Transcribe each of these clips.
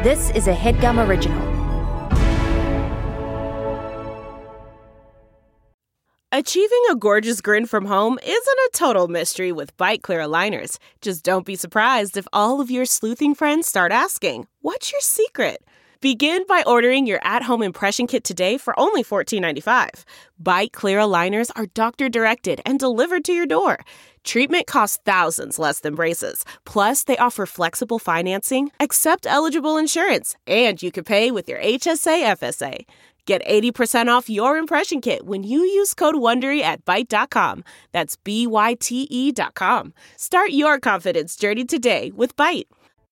This is a HeadGum original. Achieving a gorgeous grin from home isn't a total mystery with Byte Clear aligners. Just don't be surprised if all of your sleuthing friends start asking, "What's your secret?" Begin by ordering your at-home impression kit today for only $14.95. Byte Clear aligners are doctor-directed and delivered to your door. Treatment costs thousands less than braces. Plus, they offer flexible financing, accept eligible insurance, and you can pay with your HSA FSA. Get 80% off your impression kit when you use code WONDERY at Byte.com. That's BYTE.com. Start your confidence journey today with Byte.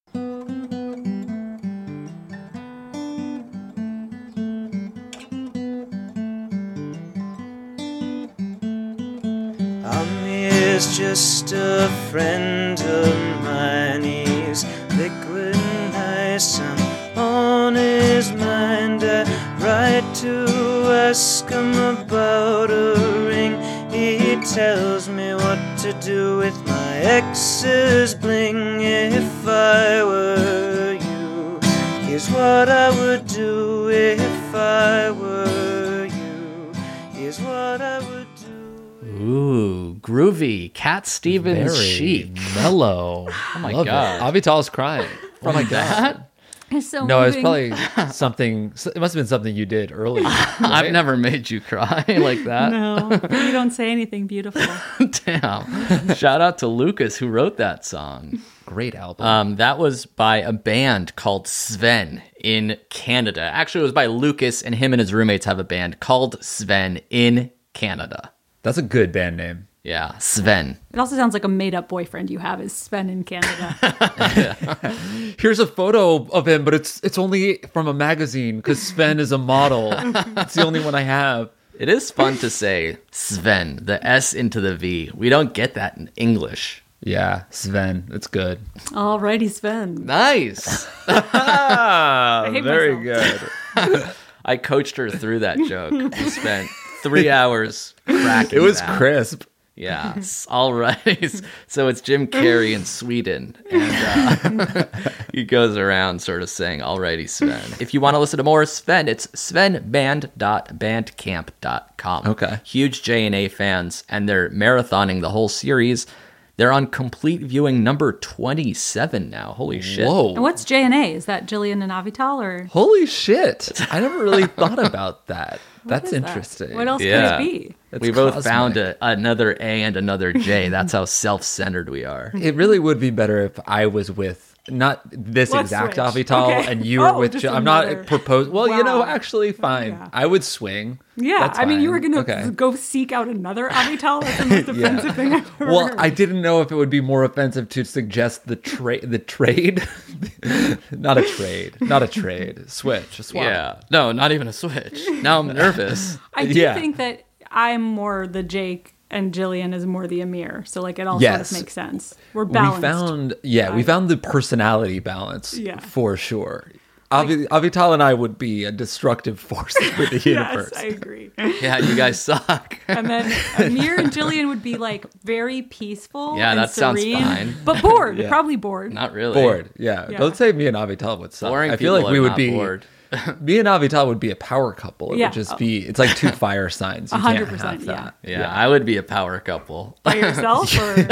Amir's just a friend of mine. He's liquid and nice and on his mind. I write to ask him about a ring. He tells me what to do with my ex's bling. If I were you, here's what I would do. If I were you, here's what I would do. Ooh, groovy. Cat Stevens Very chic. mellow. Oh my Love God. it. Avital's crying. From my that? It's so No, it's moving. probably something. It must have been something you did earlier. I've right? never made you cry like that. No, you don't say anything beautiful. Damn. Shout out to Lucas who wrote that song. Great album. That was by a band called Sven in Canada. Actually, it was by Lucas, and him and his roommates have a band called Sven in Canada. That's a good band name. Yeah, Sven. It also sounds like a made-up boyfriend you have is Sven in Canada. Here's a photo of him, but it's only from a magazine because Sven is a model. It's the only one I have. It is fun to say Sven, the S into the V. We don't get that in English. Yeah, Sven. It's good. Alrighty, Sven. Nice. hate Very myself. good. I coached her through that joke. We spent 3 hours cracking It was that. crisp. Yeah. All right. So it's Jim Carrey in Sweden. And he goes around sort of saying, alrighty, Sven. If you want to listen to more Sven, it's svenband.bandcamp.com. Okay. Huge J&A fans, and they're marathoning the whole series. They're on complete viewing number 27 now. Holy shit. Whoa. And what's J&A? Is that Jillian and Avital or Holy shit. I never really thought about that. That's is that? interesting. What else Yeah. could it be? It's We both cosmic. found another A and another J. That's how self-centered we are. It really would be better if I was with not this Let's exact switch. Avital Okay. and you were Oh, with just Jill. I'm another- not proposing. Well, you know, Wow. actually, fine. Yeah. I would swing. Yeah, That's I mean, you fine. were going to Okay. go seek out another Avital? That's the most offensive thing I've ever Well, heard. I didn't know if it would be more offensive to suggest the trade, not a trade, switch, a swap. Yeah. No, not even a switch. Now I'm nervous. I do yeah. think that I'm more the Jake and Jillian is more the Amir. So, like, it all Yes. sort of makes sense. We're balanced. We found the personality balance Yeah. for sure. Avital and I would be a destructive force for the universe. Yes, I agree. Yeah, you guys suck. And then Amir and Jillian would be like very peaceful. Yeah, and that sounds serene, fine. But bored, Yeah. probably bored. Not really. Bored, yeah. Yeah. Don't say me and Avital would suck. Boring I feel people like we are would not be bored. Me and Avital would be a power couple. It Yeah. would just be. It's like two fire signs. You 100%, can't have that. Yeah, I would be a power couple. By yourself or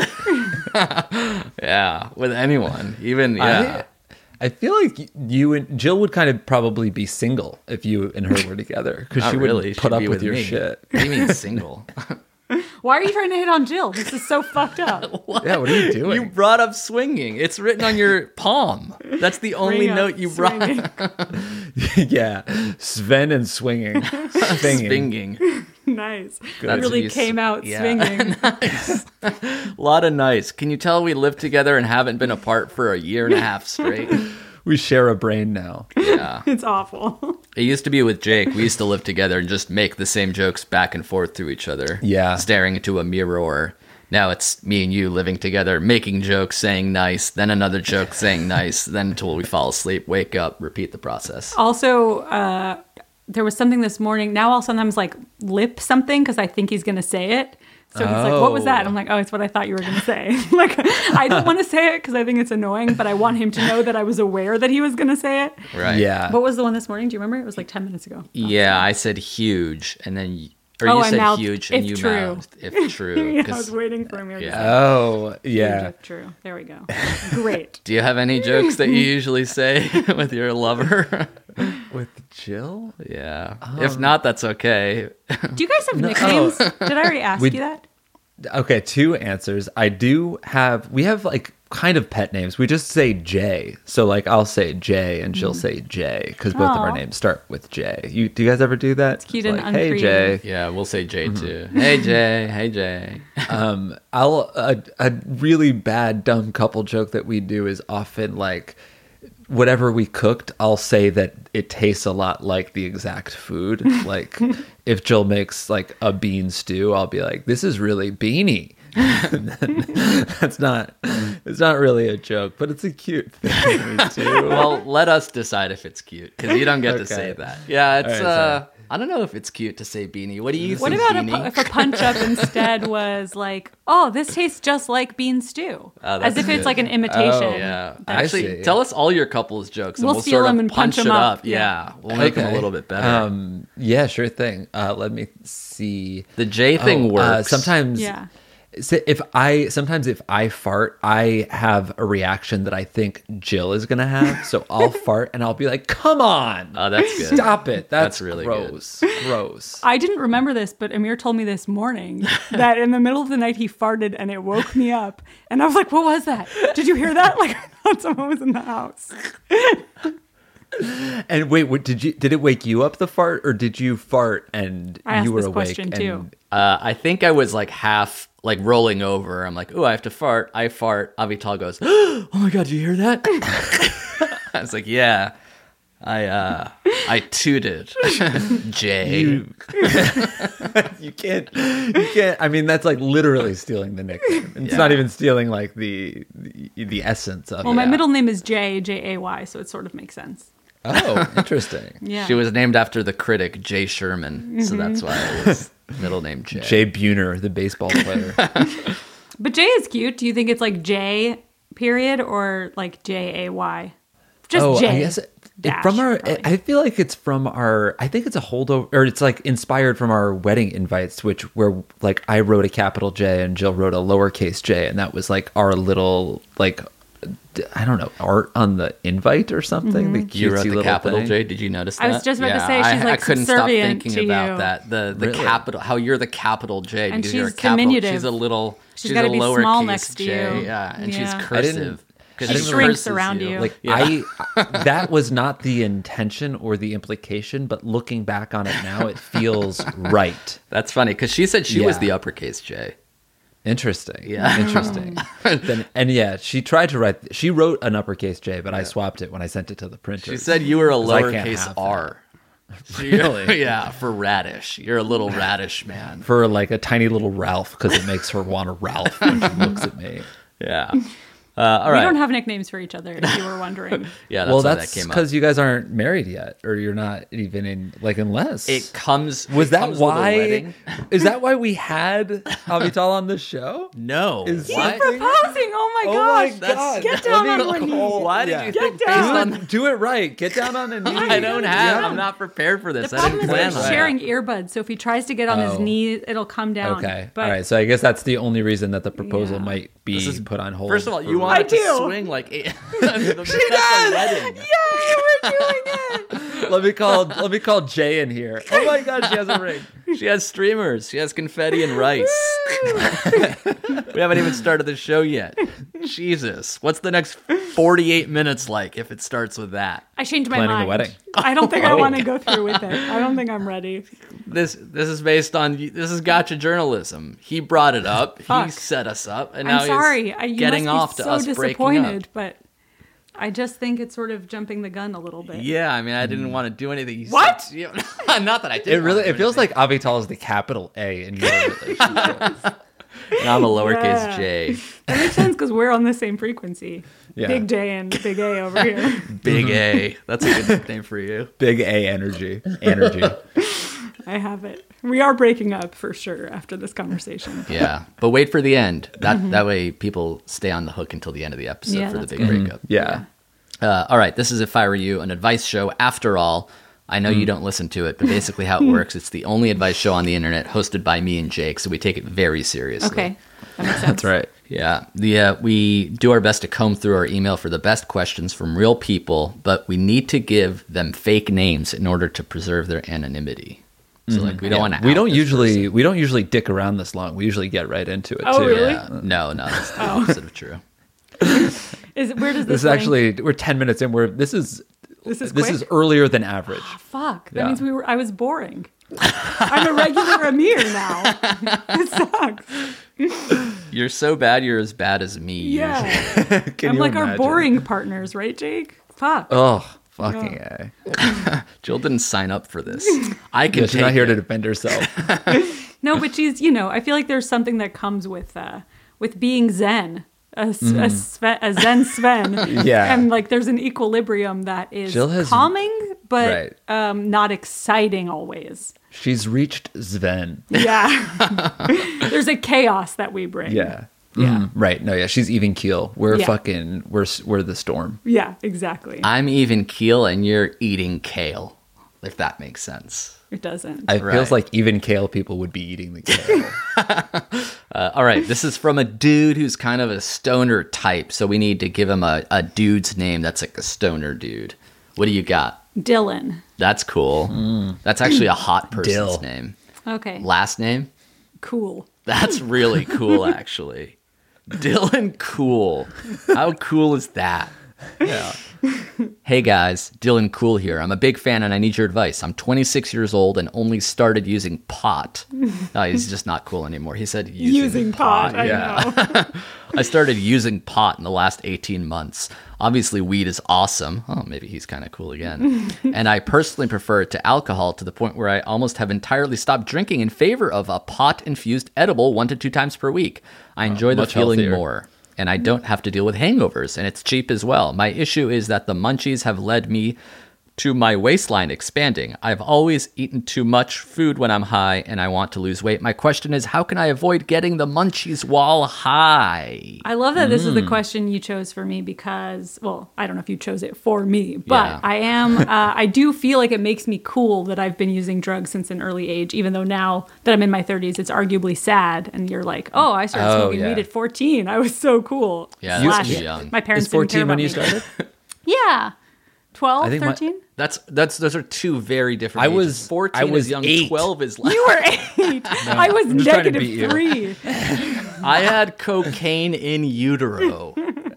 Yeah, with anyone. Even, yeah. I feel like you and Jill would kind of probably be single if you and her were together because Not she would really. put She'd up be with your me. shit. What do you mean single? why are you trying to hit on Jill? This is so fucked up. Yeah, what are you doing? You brought up swinging. It's written on your palm. That's the only Bring up note you brought. swinging. Yeah, Sven and swinging, swinging. Swinging. Nice. That's Really use- came out yeah. swinging. A lot of nice. Can you tell we live together and haven't been apart for a year and a half straight? We share a brain now. Yeah. It's awful. It used to be with Jake. We used to live together and just make the same jokes back and forth through each other. Yeah. Staring into a mirror. Now it's me and you living together, making jokes, saying nice, then another joke, saying nice, then until we fall asleep, wake up, repeat the process. Also, there was something this morning. Now I'll sometimes like lip something because I think he's going to say it. So he's like, what was that? I'm like, oh, it's what I thought you were going to say. Like, I don't want to say it because I think it's annoying, but I want him to know that I was aware that he was going to say it. Right. Yeah. What was the one this morning? Do you remember? It was like 10 minutes ago. Yeah, I said huge, and then you I said mouthed, huge, and if you true. mouthed if true. Yeah, I 'cause- was waiting for him here to say Oh, huge yeah. if true. There we go. Great. Do you have any jokes that you usually say with your lover? With Jill? Yeah. If not, that's okay. Do you guys have nicknames? Did I already ask We- you that? Okay, 2 answers. We have like kind of pet names. We just say Jay. So like I'll say Jay and she'll say Jay because both of our Aw. names start with J. Do you guys ever do that? It's cute and like, hey uncreative. Jay. Yeah, we'll say Jay too. Hey Jay. Hey Jay. A really bad dumb couple joke that we do is often like whatever we cooked, I'll say that it tastes a lot like the exact food. Like if Jill makes like a bean stew, I'll be like, this is really beany. It's not really a joke, but it's a cute thing we do. Well, let us decide if it's cute because you don't get to say Okay. that. Yeah, it's. All right, sorry. I don't know if it's cute to say beanie. What do you What think, about beanie? if a punch up instead was like, oh, this tastes just like bean stew? Oh, As that's if it's good. like an imitation. Yeah, I actually, see. tell us all your couples jokes, and We'll we'll steal sort of them and punch it them up. up. Yeah, we'll make them a little bit better. Yeah, sure thing. Let me see. The J thing works. Sometimes, Yeah. If I fart, I have a reaction that I think Jill is gonna have. So I'll fart and I'll be like, "Come on, Oh, that's good. stop it! That's really gross, gross." I didn't remember this, but Amir told me this morning that in the middle of the night he farted and it woke me up. And I was like, what was that? Did you hear that? Like, I thought someone was in the house. And wait, did it wake you up, the fart, or did you fart and I asked you were this awake? question, too. I think I was like half like rolling over. I'm like, oh, I have to fart. I fart. Avital goes, oh my god, did you hear that? I was like, yeah. I tooted. Jay. You can't. I mean, that's like literally stealing the nickname. It's not even stealing like the essence of Well, it. my middle name is Jay, so it sort of makes sense. Oh, interesting. Yeah. She was named after the critic Jay Sherman, so that's why it was middle name Jay. Jay Buhner, the baseball player. But Jay is cute. Do you think it's like J period or like Jay? Just J. I guess dash, from our. probably. I feel like it's from our. I think it's a holdover, or it's like inspired from our wedding invites, where like I wrote a capital J and Jill wrote a lowercase j, and that was like our little like. I don't know, art on the invite or something. The You wrote cutesy the little capital thing. J. Did you notice that? I was just about to say, she's, I like, couldn't stop subservient thinking to about you. that. The Really? capital, how you're the capital J And because you're a she's capital. diminutive. She's a little. She's She's gotta a be small lowercase next to J. you. Yeah, and Yeah. she's cursive. 'cause She she shrinks curses around you. Like Yeah. that was not the intention or the implication, but looking back on it now, it feels right. That's funny because she said she was Yeah. the uppercase J. Interesting. Yeah. Interesting. She tried to write. She wrote an uppercase J, but I swapped it when I sent it to the printer. She said you were a 'Cause I can't lowercase have that. R. Really? Yeah, for radish. You're a little radish man. For like a tiny little Ralph, because it makes her want a Ralph when she looks at me. Yeah. All We right. don't have nicknames for each other, if you were wondering. Yeah, that's Well, why that's that came up. because you guys aren't married yet, or you're not even in like unless It comes. was it that comes with a why? wedding. Is that why we had Avital on the show? No. Is Why? he Proposing! Oh my Oh gosh! my God. Get down Let me on one knee. call- Why did Yeah. you Get think down. based on? Do it right. Get down on a knee. I don't have. Yeah. I'm not prepared for The this. I problem didn't is plan we're on that. sharing earbuds, so if he tries to get on his Oh. knee, it'll come down. Okay. But All right. So I guess that's the only reason that the proposal Yeah. might be This is- put on hold. First of all, for- you want it to do. swing like eight. She does. Yay, we're doing it! let me call Jay in here. Oh my God, she has a ring. She has streamers. She has confetti and rice. We haven't even started the show yet. Jesus, what's the next 48 minutes like if it starts with that? I changed my Planning the mind. wedding. I don't think I want to go through with it. I don't think I'm ready. This is based on this is gotcha journalism. He brought it up. He Fuck. set us up, and now I'm sorry. he's You getting must be off to so us breaking disappointed, up. but I just think it's sort of jumping the gun a little bit. Yeah, I mean, I didn't want to do anything. You What? said- Yeah, not that I did. It feels like Avital is the capital A in your relationship. And I'm a lowercase Yeah. J. That makes sense because we're on the same frequency. Yeah. Big J and Big A over here. Big A. That's a good nickname for you. Big A energy. Energy. I have it. We are breaking up for sure after this conversation. Yeah, but wait for the end. That way people stay on the hook until the end of the episode Yeah, for the that's big good. breakup. Yeah. All right, this is If I Were You, an advice show. After all, I know you don't listen to it, but basically how it works, it's the only advice show on the internet hosted by me and Jake, so we take it very seriously. Okay. That makes sense. That's right. Yeah, we do our best to comb through our email for the best questions from real people, but we need to give them fake names in order to preserve their anonymity. So like we don't want to. We don't usually dick around this long. We usually get right into it Oh, too. really? Yeah, no, that's the opposite of true. Where does This this is actually we're 10 minutes in. This is quick? earlier than average. Fuck. That Yeah. means I was boring. I'm a regular Amir now. It sucks. You're so bad, you're as bad as me. Usually. Yeah. Can I'm you like our imagine? boring partners, right, Jake? Fuck. Oh, fucking A. Jill didn't sign up for this. I can Yeah, she's take not here it. to defend herself. No, but she's, I feel like there's something that comes with being Zen. A Zen Sven. Yeah. And like there's an equilibrium that is Jill has- calming, but Right. not exciting always. She's reached Sven. Yeah. There's a chaos that we bring. Yeah. Yeah. Right. No, yeah. She's even keel. We're Yeah. fucking, we're the storm. Yeah, exactly. I'm even keel and you're eating kale, if that makes sense. It doesn't. It Right. feels like even kale people would be eating the kale. All right, this is from a dude who's kind of a stoner type, so we need to give him a dude's name that's like a stoner dude. What do you got? Dylan. That's cool. That's actually a hot person's Dill. name. Okay. Last name? Cool. That's really cool, actually. Dylan Cool. How cool is that? Yeah. Hey guys, Dylan Cool here. I'm a big fan and I need your advice. I'm 26 years old and only started using pot. No, he's just not cool anymore. He said Using pot. I know. I started using pot in the last 18 months. Obviously, weed is awesome. Oh, maybe he's kind of cool again. And I personally prefer it to alcohol to the point where I almost have entirely stopped drinking in favor of a pot-infused edible 1 to 2 times per week. I enjoy the much feeling healthier. more. And I don't have to deal with hangovers, and it's cheap as well. My issue is that the munchies have led me to my waistline expanding. I've always eaten too much food when I'm high, and I want to lose weight. My question is, how can I avoid getting the munchies while high? I love that this is the question you chose for me because, well, I don't know if you chose it for me, but Yeah. I do feel like it makes me cool that I've been using drugs since an early age, even though now that I'm in my 30s, it's arguably sad. And you're like, oh, I started Oh, smoking yeah. weed at 14. I was so cool. Yeah, Slash, that's too young. My parents Is 14 didn't care when about you me. started? Yeah. 12, I think my- 13? Those are two very different I ages. was- 14 I was is young, 8. 12 is You were 8. I was I'm just trying to beat you. -3. I had cocaine in utero.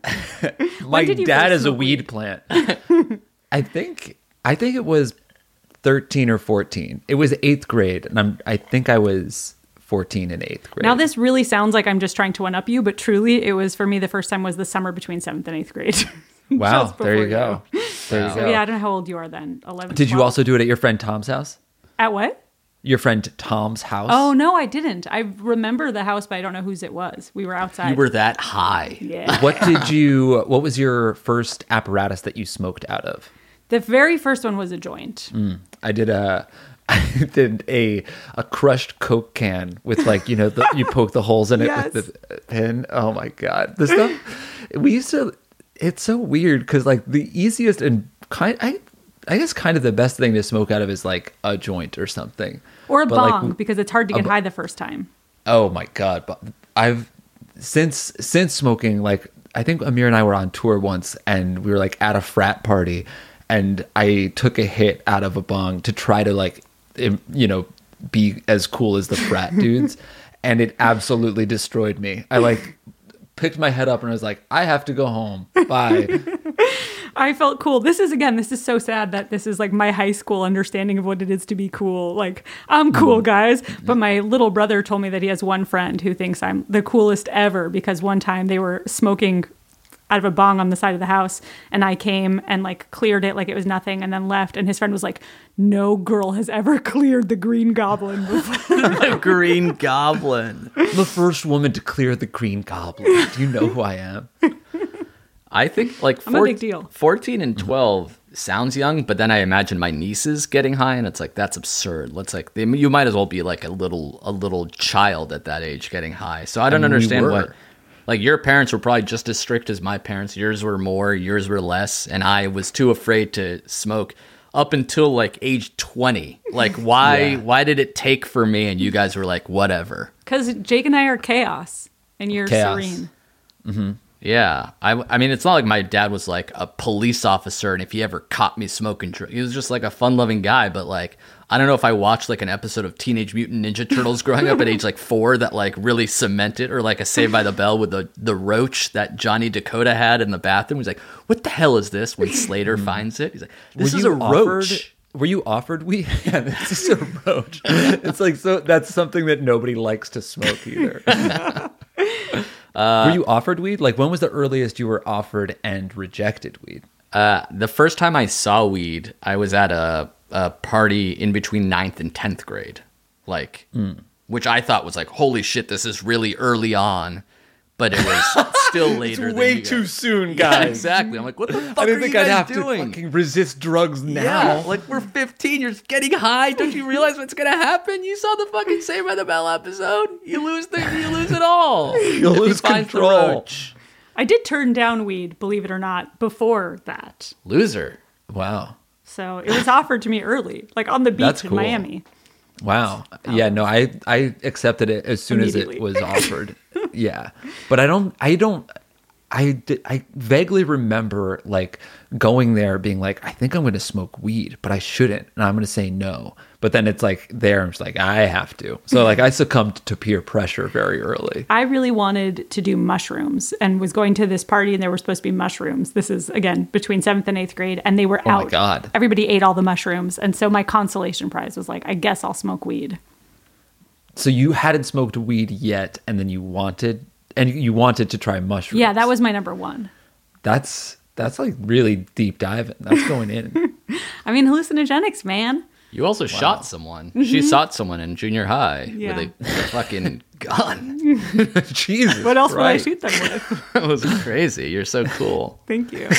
My did you dad first is a smoke weed weed? plant. I think it was 13 or 14. It was 8th grade, and I think I was 14 in 8th grade. Now this really sounds like I'm just trying to one-up you, but truly it was, for me, the first time was the summer between 7th and 8th grade. Wow, Just there you before go. There you So go. yeah, I don't know how old you are then. 11. Did you 12? also do it at your friend Tom's house? At what? Your friend Tom's house? Oh no, I didn't. I remember the house, but I don't know whose it was. We were outside. You were that high. Yeah. What was your first apparatus that you smoked out of? The very first one was a joint. I did a crushed Coke can with like, you poke the holes in it Yes. with the pin. Oh my God. The stuff, it's so weird because like the easiest and I guess kind of the best thing to smoke out of is like a joint or something. Or a But, like, bong, because it's hard to get high the first time. Oh my God. But I've since smoking, like I think Amir and I were on tour once and we were like at a frat party and I took a hit out of a bong to try to like, be as cool as the frat dudes. And it absolutely destroyed me. I like picked my head up and I was like, I have to go home. Bye. I felt cool. This is so sad that this is like my high school understanding of what it is to be cool. Like, I'm cool, guys. But my little brother told me that he has one friend who thinks I'm the coolest ever because one time they were smoking out of a bong on the side of the house and I came and like cleared it like it was nothing and then left. And his friend was like, no girl has ever cleared the Green Goblin before. The Green Goblin. The first woman to clear the Green Goblin. Do you know who I am? I think like I'm a big deal. 14 and 12, sounds young, but then I imagine my nieces getting high, and it's like that's absurd. Let's like you might as well be like a little child at that age getting high. So I don't understand what. Like, your parents were probably just as strict as my parents. Yours were more, yours were less. And I was too afraid to smoke up until, like, age 20. Like, why did it take for me and you guys were like, whatever? Because Jake and I are chaos, and you're serene. Mm-hmm. Yeah. I mean, it's not like my dad was, like, a police officer, and if he ever caught me smoking, he was just, like, a fun-loving guy. But, like, I don't know if I watched, like, an episode of Teenage Mutant Ninja Turtles growing up at age, like, 4 that, like, really cemented, or, like, a Saved by the Bell with the roach that Johnny Dakota had in the bathroom. He's like, what the hell is this? When Slater finds it, he's like, this is a roach. Were you offered weed? Yeah, this is a roach. It's like, so that's something that nobody likes to smoke either. Were you offered weed? Like, when was the earliest you were offered and rejected weed? The first time I saw weed, I was at a party in between 9th and 10th grade, like, which I thought was like, holy shit, this is really early on, but it was still later. It's than way you too guys. soon, guys. Yeah, exactly. I'm like, what the fuck I are didn't you think guys I'd have doing? to fucking resist drugs now. Yeah, like, we're 15, you're getting high. Don't you realize what's gonna happen? You saw the fucking Saved by the Bell episode. You lose it all. You'll lose He finds the control. roach. I did turn down weed, believe it or not, before that. Loser. Wow. So it was offered to me early, like on the beach That's in cool. Miami. Wow. Yeah, no, I accepted it as soon as it Immediately. was offered. Yeah. But I vaguely remember like going there being like, I think I'm going to smoke weed, but I shouldn't. And I'm going to say no. But then it's like there, I'm just like, I have to. So like I succumbed to peer pressure very early. I really wanted to do mushrooms and was going to this party and there were supposed to be mushrooms. This is, again, between 7th and 8th grade. And they were out. Oh my God. Everybody ate all the mushrooms. And so my consolation prize was like, I guess I'll smoke weed. So you hadn't smoked weed yet, and then you wanted to try mushrooms. Yeah, that was my number one. That's like really deep diving. That's going in. I mean, hallucinogenics, man. You also shot someone. She shot someone in junior high Yeah. with a fucking gun. Jesus. What else would I Christ. shoot them with? That was crazy. You're so cool. Thank you.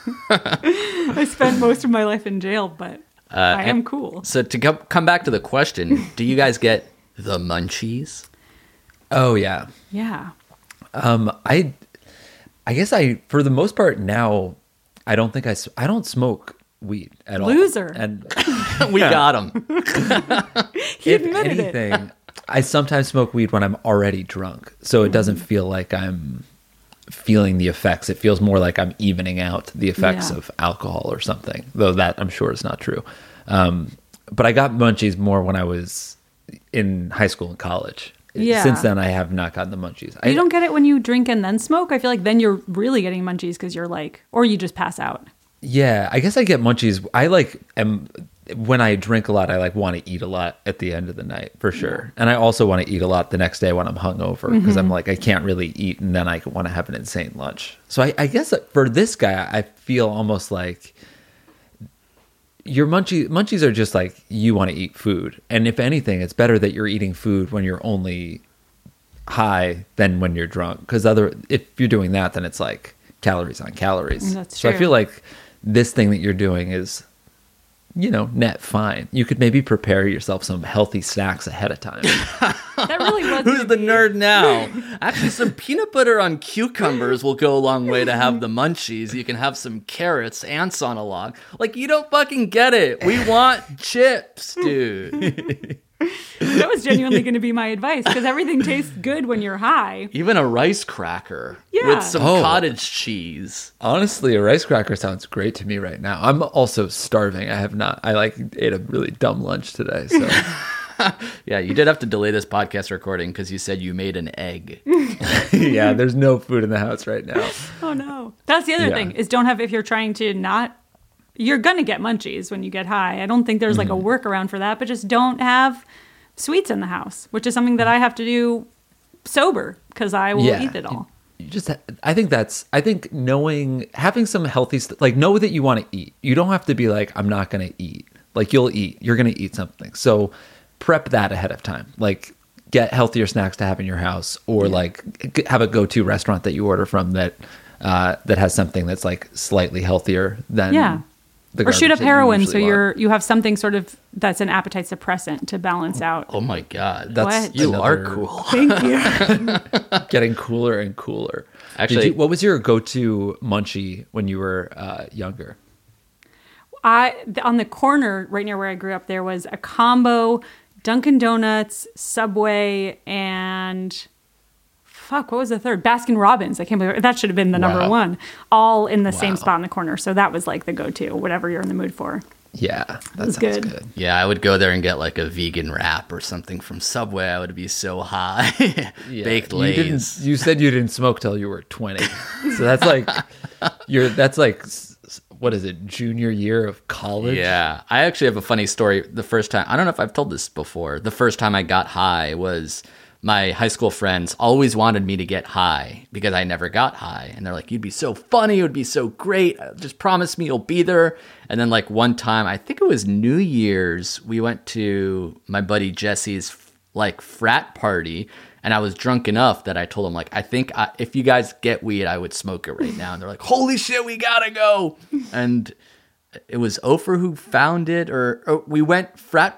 I spent most of my life in jail, but I am cool. So to come back to the question, do you guys get the munchies? Oh yeah. Yeah. I guess for the most part now, I don't don't smoke weed at all. Loser. And We got them. He if admitted it. anything, I sometimes smoke weed when I'm already drunk, so it doesn't feel like I'm feeling the effects. It feels more like I'm evening out the effects Yeah. of alcohol or something, though that I'm sure is not true. But I got munchies more when I was in high school and college. Yeah. Since then, I have not gotten the munchies. You don't get it when you drink and then smoke? I feel like then you're really getting munchies because you're like, or you just pass out. Yeah, I guess I get munchies. When I drink a lot, I want to eat a lot at the end of the night for sure. And I also want to eat a lot the next day when I'm hungover because I'm like, I can't really eat and then I want to have an insane lunch. So I guess that for this guy, I feel almost like your munchies are just like you want to eat food. And if anything, it's better that you're eating food when you're only high than when you're drunk. Because if you're doing that, then it's like calories on calories. That's So I true. feel like this thing that you're doing is, net fine. You could maybe prepare yourself some healthy snacks ahead of time. That really was. Who's the nerd now? Actually, some peanut butter on cucumbers will go a long way to have the munchies. You can have some carrots, ants on a log. Like, you don't fucking get it. We want chips, dude. That was genuinely going to be my advice because everything tastes good when you're high. Even a rice cracker Yeah. with some Oh. cottage cheese. Honestly, a rice cracker sounds great to me right now. I'm also starving. I ate a really dumb lunch today. So Yeah, you did have to delay this podcast recording because you said you made an egg. yeah, there's no food in the house right now. Oh no. That's the other Yeah. thing is if you're trying to not, you're going to get munchies when you get high. I don't think there's like a workaround for that, but just don't have sweets in the house, which is something that I have to do sober because I will eat it all. I think having some healthy know that you want to eat. You don't have to be like, I'm not going to eat. Like, you'll eat. You're going to eat something. So prep that ahead of time. Like, get healthier snacks to have in your house, or have a go-to restaurant that you order from that has something that's like slightly healthier than the Or shoot garbage up that you heroin, so usually want. you have something sort of that's an appetite suppressant to balance out. Oh my god, That's What? you are another- cool. Thank you. Getting cooler and cooler. Actually- what was your go-to munchie when you were younger? On the corner right near where I grew up, there was a combo Dunkin' Donuts, Subway, and what was the third? Baskin Robbins. I can't believe that should have been the number Wow. one. All in the same Wow. spot in the corner. So that was like the go-to, whatever you're in the mood for. Yeah, that was sounds good. good. Yeah, I would go there and get like a vegan wrap or something from Subway. I would be so high. Yeah. Baked You didn't. Lays. You said you didn't smoke till you were 20, so that's like what is it? Junior year of college? Yeah, I actually have a funny story. The first time, I don't know if I've told this before. The first time I got high was my high school friends always wanted me to get high because I never got high. And they're like, you'd be so funny. It would be so great. Just promise me you'll be there. And then like one time, I think it was New Year's, we went to my buddy Jesse's like frat party. And I was drunk enough that I told him, like, I think if you guys get weed, I would smoke it right now. And they're like, holy shit, we gotta go. And it was Ofer who found it, or we went to frat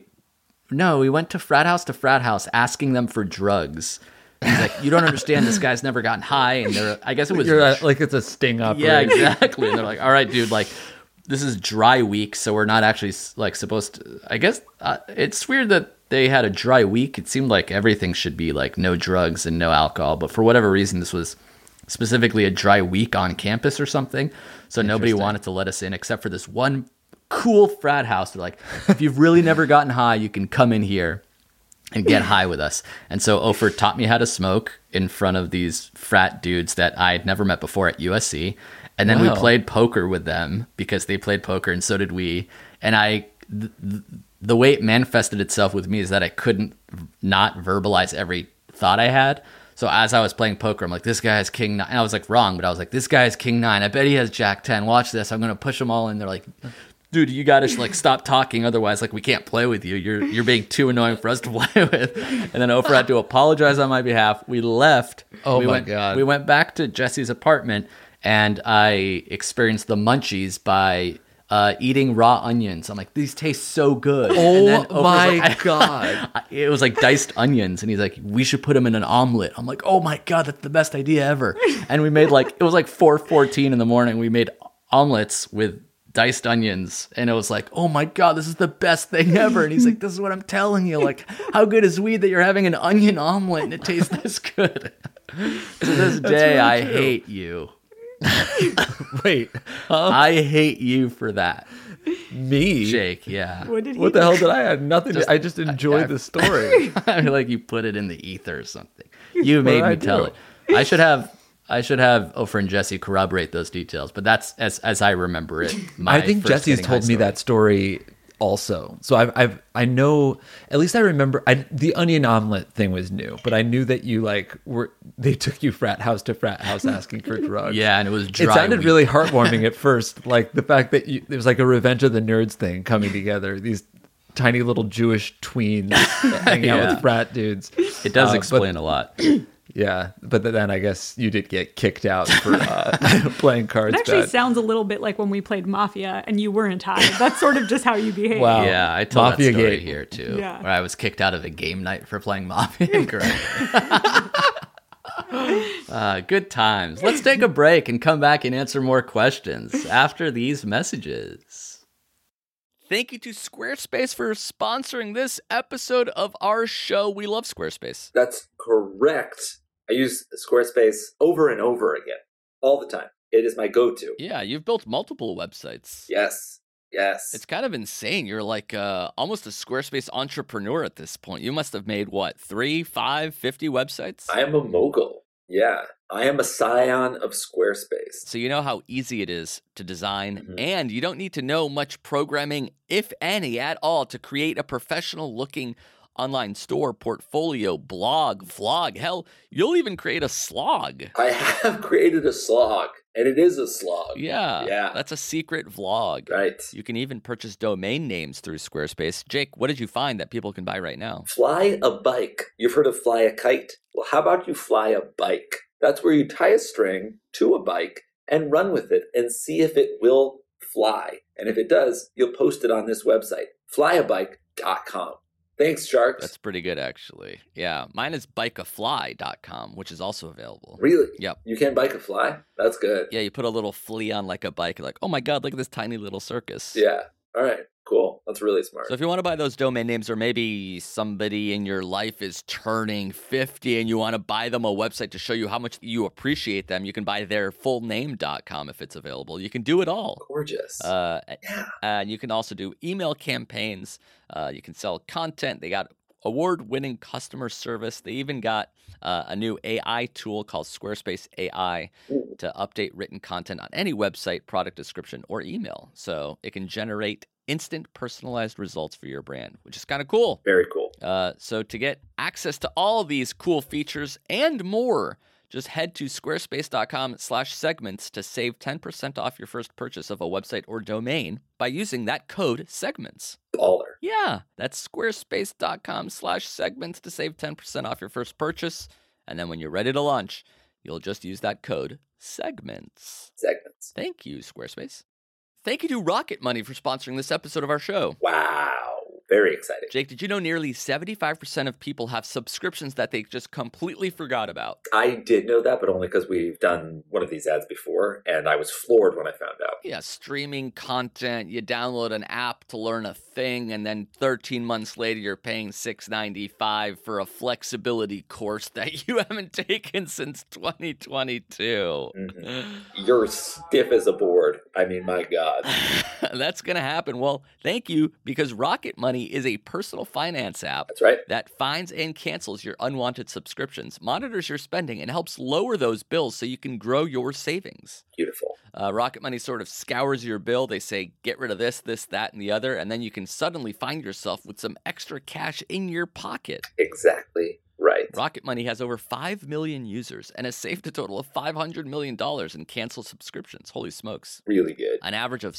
house asking them for drugs. And he's like, you don't understand, this guy's never gotten high. And I guess it was... Like it's a sting operation. Yeah, exactly. And they're like, all right, dude, like, this is dry week, so we're not actually, like, supposed to... I guess it's weird that they had a dry week. It seemed like everything should be, like, no drugs and no alcohol. But for whatever reason, this was specifically a dry week on campus or something. So nobody wanted to let us in except for this one cool frat house. They're like, if you've really never gotten high, you can come in here and get high with us. And so Ofer taught me how to smoke in front of these frat dudes that I had never met before at USC. And then we Wow. played poker with them because they played poker and so did we. And the way it manifested itself with me is that I couldn't not verbalize every thought I had. So as I was playing poker, I'm like, this guy has king 9. And I was like, wrong, but I was like, this guy has king 9. I bet he has jack 10. Watch this. I'm going to push them all in. They're like, dude, you got to like stop talking. Otherwise, like, we can't play with you. You're being too annoying for us to play with. And then Ofer had to apologize on my behalf. We left. Oh we my went, God. We went back to Jesse's apartment and I experienced the munchies by eating raw onions. I'm like, these taste so good. And then Oh Ofer's my like, God. it was like diced onions, and he's like, we should put them in an omelet. I'm like, oh my God, that's the best idea ever. And we made like, it was like 4:14 in the morning. We made omelets with diced onions, and it was like, oh my God, this is the best thing ever. And he's like, this is what I'm telling you. Like, how good is weed that you're having an onion omelet and it tastes this good? To this day, I hate you. Wait, I hate you for that, me? Jake. Yeah. What did he What the do? hell did I have? Nothing. I just enjoyed the story. I feel like you put it in the ether or something. You made did I me tell do? it. I should have Ofer and Jesse corroborate those details, but that's as I remember it. I think Jesse's told me that story also. So I know, at least I remember, the onion omelet thing was new, but I knew that you they took you frat house to frat house asking for drugs. Yeah, and it was dry. It sounded week. really heartwarming at first, like the fact that it was like a Revenge of the Nerds thing coming together. These tiny little Jewish tweens hanging out Yeah. with frat dudes. It does but- explain a lot. Yeah, but then I guess you did get kicked out for playing cards. It actually bad. sounds a little bit like when we played Mafia and you weren't high. That's sort of just how you behave. Wow. Yeah, I told Mafia that story Gate. here too, Yeah. where I was kicked out of a game night for playing Mafia. Correct. Good times. Let's take a break and come back and answer more questions after these messages. Thank you to Squarespace for sponsoring this episode of our show. We love Squarespace. That's correct. I use Squarespace over and over again, all the time. It is my go-to. Yeah, you've built multiple websites. Yes. It's kind of insane. You're like almost a Squarespace entrepreneur at this point. You must have made, what, 3, 5, 50 websites? I am a mogul. Yeah. I am a scion of Squarespace. So you know how easy it is to design, Mhm. and you don't need to know much programming, if any, at all, to create a professional-looking online store, portfolio, blog, vlog. Hell, you'll even create a slog. I have created a slog, and it is a slog. Yeah, Yeah. that's a secret vlog. Right. You can even purchase domain names through Squarespace. Jake, what did you find that people can buy right now? Fly a bike. You've heard of fly a kite? Well, how about you fly a bike? That's where you tie a string to a bike and run with it and see if it will fly. And if it does, you'll post it on this website, flyabike.com. Thanks, Sharks. That's pretty good, actually. Yeah, mine is bikeafly.com, which is also available. Really? Yep. You can bike a fly? That's good. Yeah, you put a little flea on like a bike. You're like, oh my God, look at this tiny little circus. Yeah. All right. Cool. That's really smart. So if you want to buy those domain names, or maybe somebody in your life is turning 50 and you want to buy them a website to show you how much you appreciate them, you can buy their fullname.com if it's available. You can do it all. Gorgeous. And you can also do email campaigns. You can sell content. They got award-winning customer service. They even got a new AI tool called Squarespace AI to update written content on any website, product description, or email. So it can generate instant personalized results for your brand, which is kind of cool. Very cool. So to get access to all of these cool features and more, just head to squarespace.com/segments to save 10% off your first purchase of a website or domain by using that code segments. Baller. Yeah, that's squarespace.com/segments to save 10% off your first purchase. And then when you're ready to launch, you'll just use that code segments. Segments. Thank you, Squarespace. Thank you to Rocket Money for sponsoring this episode of our show. Wow. Very exciting. Jake, did you know nearly 75% of people have subscriptions that they just completely forgot about? I did know that, but only because we've done one of these ads before, and I was floored when I found out. Yeah, streaming content, you download an app to learn a thing, and then 13 months later you're paying $6.95 for a flexibility course that you haven't taken since 2022. Mm-hmm. You're stiff as a board. I mean, my God. That's going to happen. Well, thank you, because Rocket Money is a personal finance app. That's right. That finds and cancels your unwanted subscriptions, monitors your spending, and helps lower those bills so you can grow your savings. Beautiful. Rocket Money sort of scours your bill. They say, get rid of this, that, and the other, and then you can suddenly find yourself with some extra cash in your pocket. Exactly right. Rocket Money has over 5 million users and has saved a total of $500 million in canceled subscriptions. Holy smokes. Really good. An average of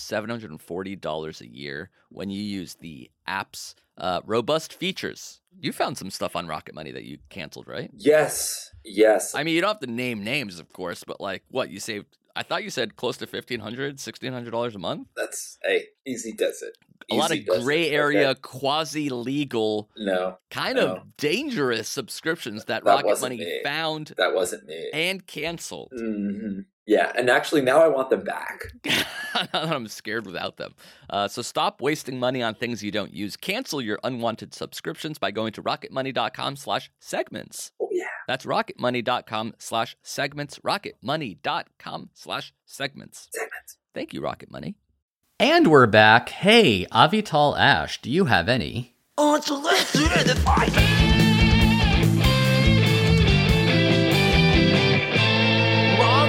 $740 a year when you use the app's robust features. You found some stuff on Rocket Money that you canceled, right? Yes. I mean, you don't have to name names, of course, but like, what, you saved, I thought you said close to $1,500, $1,600 a month? That's, hey, easy does it. A lot of gray area, quasi-legal, kind of dangerous subscriptions that Rocket Money found. That wasn't me. And canceled. Mm-hmm. Yeah, and actually now I want them back. I'm scared without them. So stop wasting money on things you don't use. Cancel your unwanted subscriptions by going to rocketmoney.com/segments. Oh, yeah. That's rocketmoney.com/segments. rocketmoney.com/segments. Segments. Thank you, Rocket Money. And we're back. Hey, Avital Ash, do you have any? Oh, so let's do the fight. Mom,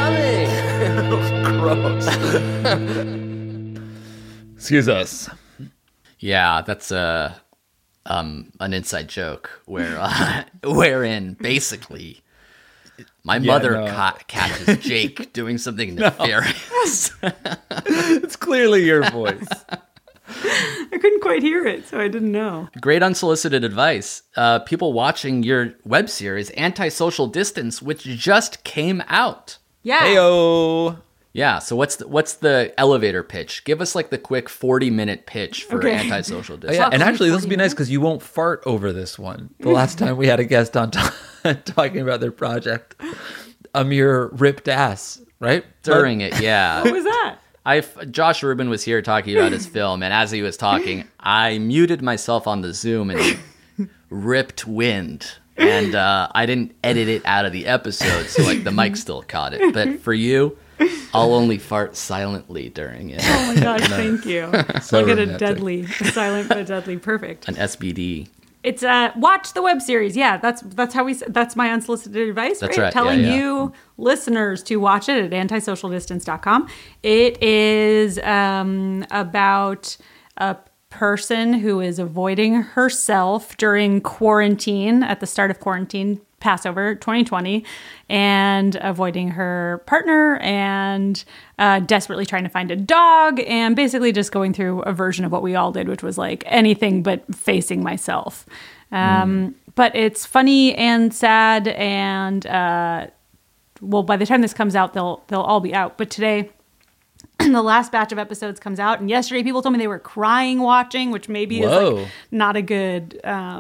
I'm coming. Gross. Excuse us. Yeah, that's an inside joke wherein basically my mother catches Jake doing something nefarious. It's clearly your voice. I couldn't quite hear it, so I didn't know. Great unsolicited advice. People watching your web series, Antisocial Distance, which just came out. Yeah. Heyo. Yeah, so what's the elevator pitch? Give us like the quick 40-minute pitch for Antisocial Distance. Oh, yeah, and actually, this will be nice because you won't fart over this one. The last time we had a guest on talking about their project, Amir ripped ass, right? During it, yeah. What was that? Josh Rubin was here talking about his film, and as he was talking, I muted myself on the Zoom and ripped wind. And I didn't edit it out of the episode, so like the mic still caught it. But for you, I'll only fart silently during it. Oh my gosh, thank you. So I'll get romantic. a silent but deadly. Perfect. An SBD. It's watch the web series. Yeah, that's how that's my unsolicited advice. That's right. Telling Yeah. you listeners to watch it at antisocialdistance.com. It is about a person who is avoiding herself during quarantine at the start of quarantine, Passover 2020, and avoiding her partner and desperately trying to find a dog and basically just going through a version of what we all did, which was like anything but facing myself. But it's funny and sad, and well, by the time this comes out, they'll all be out. But today the last batch of episodes comes out, and yesterday people told me they were crying watching, which maybe is Whoa. like not a good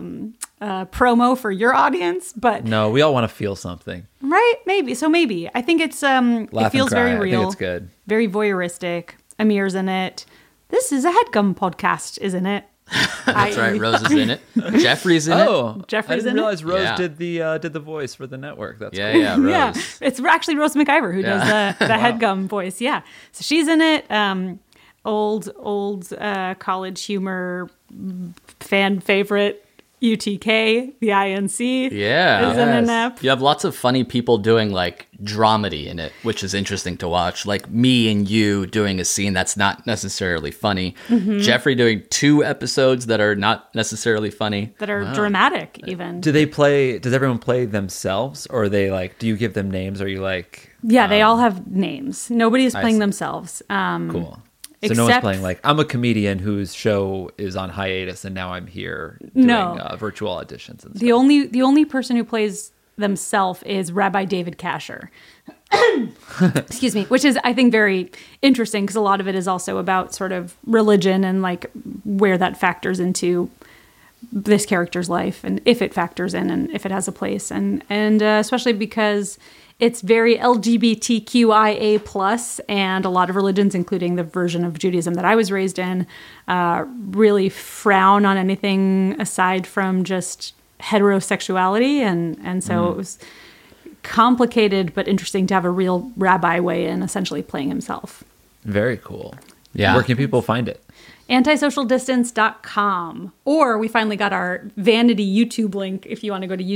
promo for your audience, but No, we all want to feel something. right, maybe. So maybe I think it's it Laugh feels and cry. very real. I think it's good. Very voyeuristic. Amir's in it. This is a HeadGum podcast, isn't it? That's right. Rose is in it. Jeffrey's in it. Oh, Jeffrey's I didn't in it? realize Rose Yeah. did the voice for the network. That's Yeah, cool. yeah, Rose. Yeah, it's actually Rose McIver who does the HeadGum voice. Yeah, so she's in it. Old college humor fan favorite. UTK, the INC, Yeah. is in an app. You have lots of funny people doing like dramedy in it, which is interesting to watch. Like me and you doing a scene that's not necessarily funny. Mm-hmm. Jeffrey doing 2 episodes that are not necessarily funny. That are dramatic, even. Does everyone play themselves, or are they like? Do you give them names? Or are you like? Yeah, they all have names. Nobody is playing see. themselves. Cool. So no one's Except- playing like I'm a comedian whose show is on hiatus and now I'm here doing No. virtual auditions and stuff. The only person who plays themselves is Rabbi David Kasher. Excuse me, which is I think very interesting because a lot of it is also about sort of religion and like where that factors into this character's life and if it factors in and if it has a place and especially because it's very LGBTQIA plus, and a lot of religions, including the version of Judaism that I was raised in, really frown on anything aside from just heterosexuality, and so it was complicated but interesting to have a real rabbi weigh in, essentially playing himself. Very cool. Yeah. Where can people find it? Antisocialdistance.com, or we finally got our vanity YouTube link if you want to go to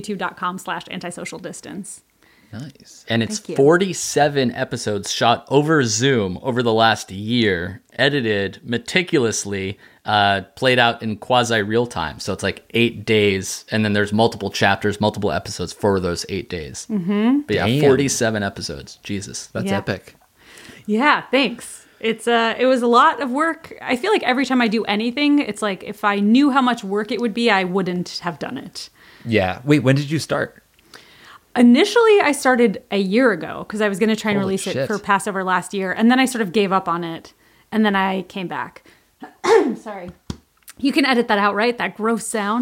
youtube.com/antisocialdistance. Nice. And it's Thank you. 47 episodes shot over Zoom over the last year, edited meticulously, played out in quasi real time. So it's like 8 days, and then there's multiple chapters, multiple episodes for those 8 days. Mm-hmm. But yeah, Damn. 47 episodes. Jesus. That's Yeah. epic. Yeah, thanks. It was a lot of work. I feel like every time I do anything, it's like if I knew how much work it would be, I wouldn't have done it. Yeah. Wait, when did you start? Initially, I started a year ago because I was going to try and Holy release it shit. for Passover last year. And then I sort of gave up on it. And then I came back. Sorry. You can edit that out, right? That gross sound.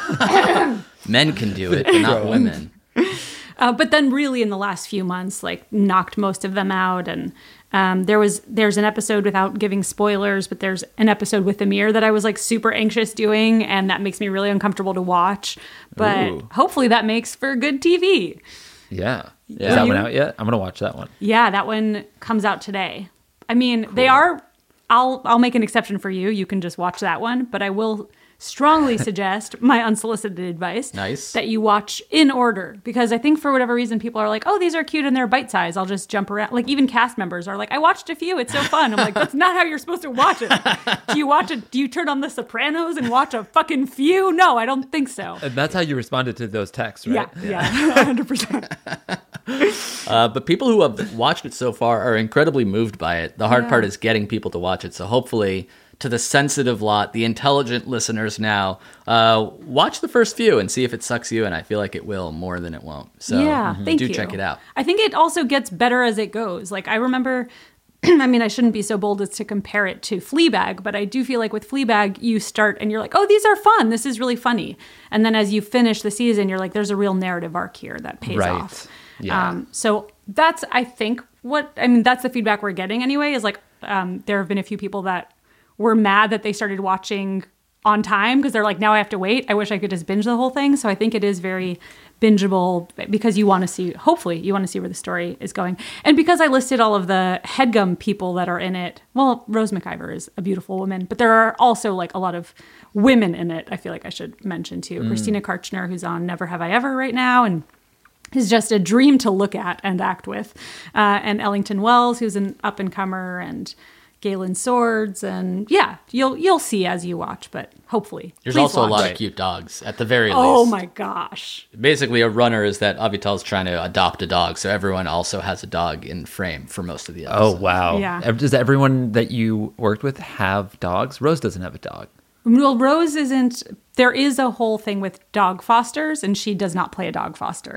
Oh. Men can do it, but not women. But then really in the last few months, like knocked most of them out. And there's an episode without giving spoilers, but there's an episode with Amir that I was like super anxious doing. And that makes me really uncomfortable to watch. But Ooh. hopefully that makes for good TV. Yeah. Is Yeah. that one out yet? I'm going to watch that one. Yeah, that one comes out today. I mean, they are. I'll make an exception for you. You can just watch that one, but I will strongly suggest my unsolicited advice. Nice. That you watch in order, because I think for whatever reason people are like, oh, these are cute and they're bite size. I'll just jump around. Like even cast members are like, I watched a few. It's so fun. I'm like, that's not how you're supposed to watch it. Do you turn on The Sopranos and watch a fucking few? No, I don't think so. And that's how you responded to those texts, right? Yeah, 100%. But people who have watched it so far are incredibly moved by it. The hard part is getting people to watch it. So hopefully, to the sensitive lot, the intelligent listeners now, watch the first few and see if it sucks you. And I feel like it will more than it won't. So Yeah, thank do you. check it out. I think it also gets better as it goes. Like I remember, I mean, I shouldn't be so bold as to compare it to Fleabag, but I do feel like with Fleabag, you start and you're like, oh, these are fun. This is really funny. And then as you finish the season, you're like, there's a real narrative arc here that pays Right. off. Yeah. So that's, I think, that's the feedback we're getting anyway, is like, there have been a few people that were mad that they started watching on time because they're like, now I have to wait. I wish I could just binge the whole thing. So I think it is very bingeable because you want to see, hopefully you want to see where the story is going. And because I listed all of the HeadGum people that are in it, well, Rose McIver is a beautiful woman, but there are also like a lot of women in it. I feel like I should mention too. Christina Karchner, who's on Never Have I Ever right now, and is just a dream to look at and act with. And Ellington Wells, who's an up-and-comer, and Galen Swords, and yeah, you'll see as you watch, but hopefully. There's please also a lot watch. of cute dogs, at the very least. Oh my gosh. Basically, a runner is that Avital's trying to adopt a dog, so everyone also has a dog in frame for most of the Oh, episodes. wow. Yeah. Does everyone that you worked with have dogs? Rose doesn't have a dog. Well, Rose isn't, there is a whole thing with dog fosters, and she does not play a dog foster.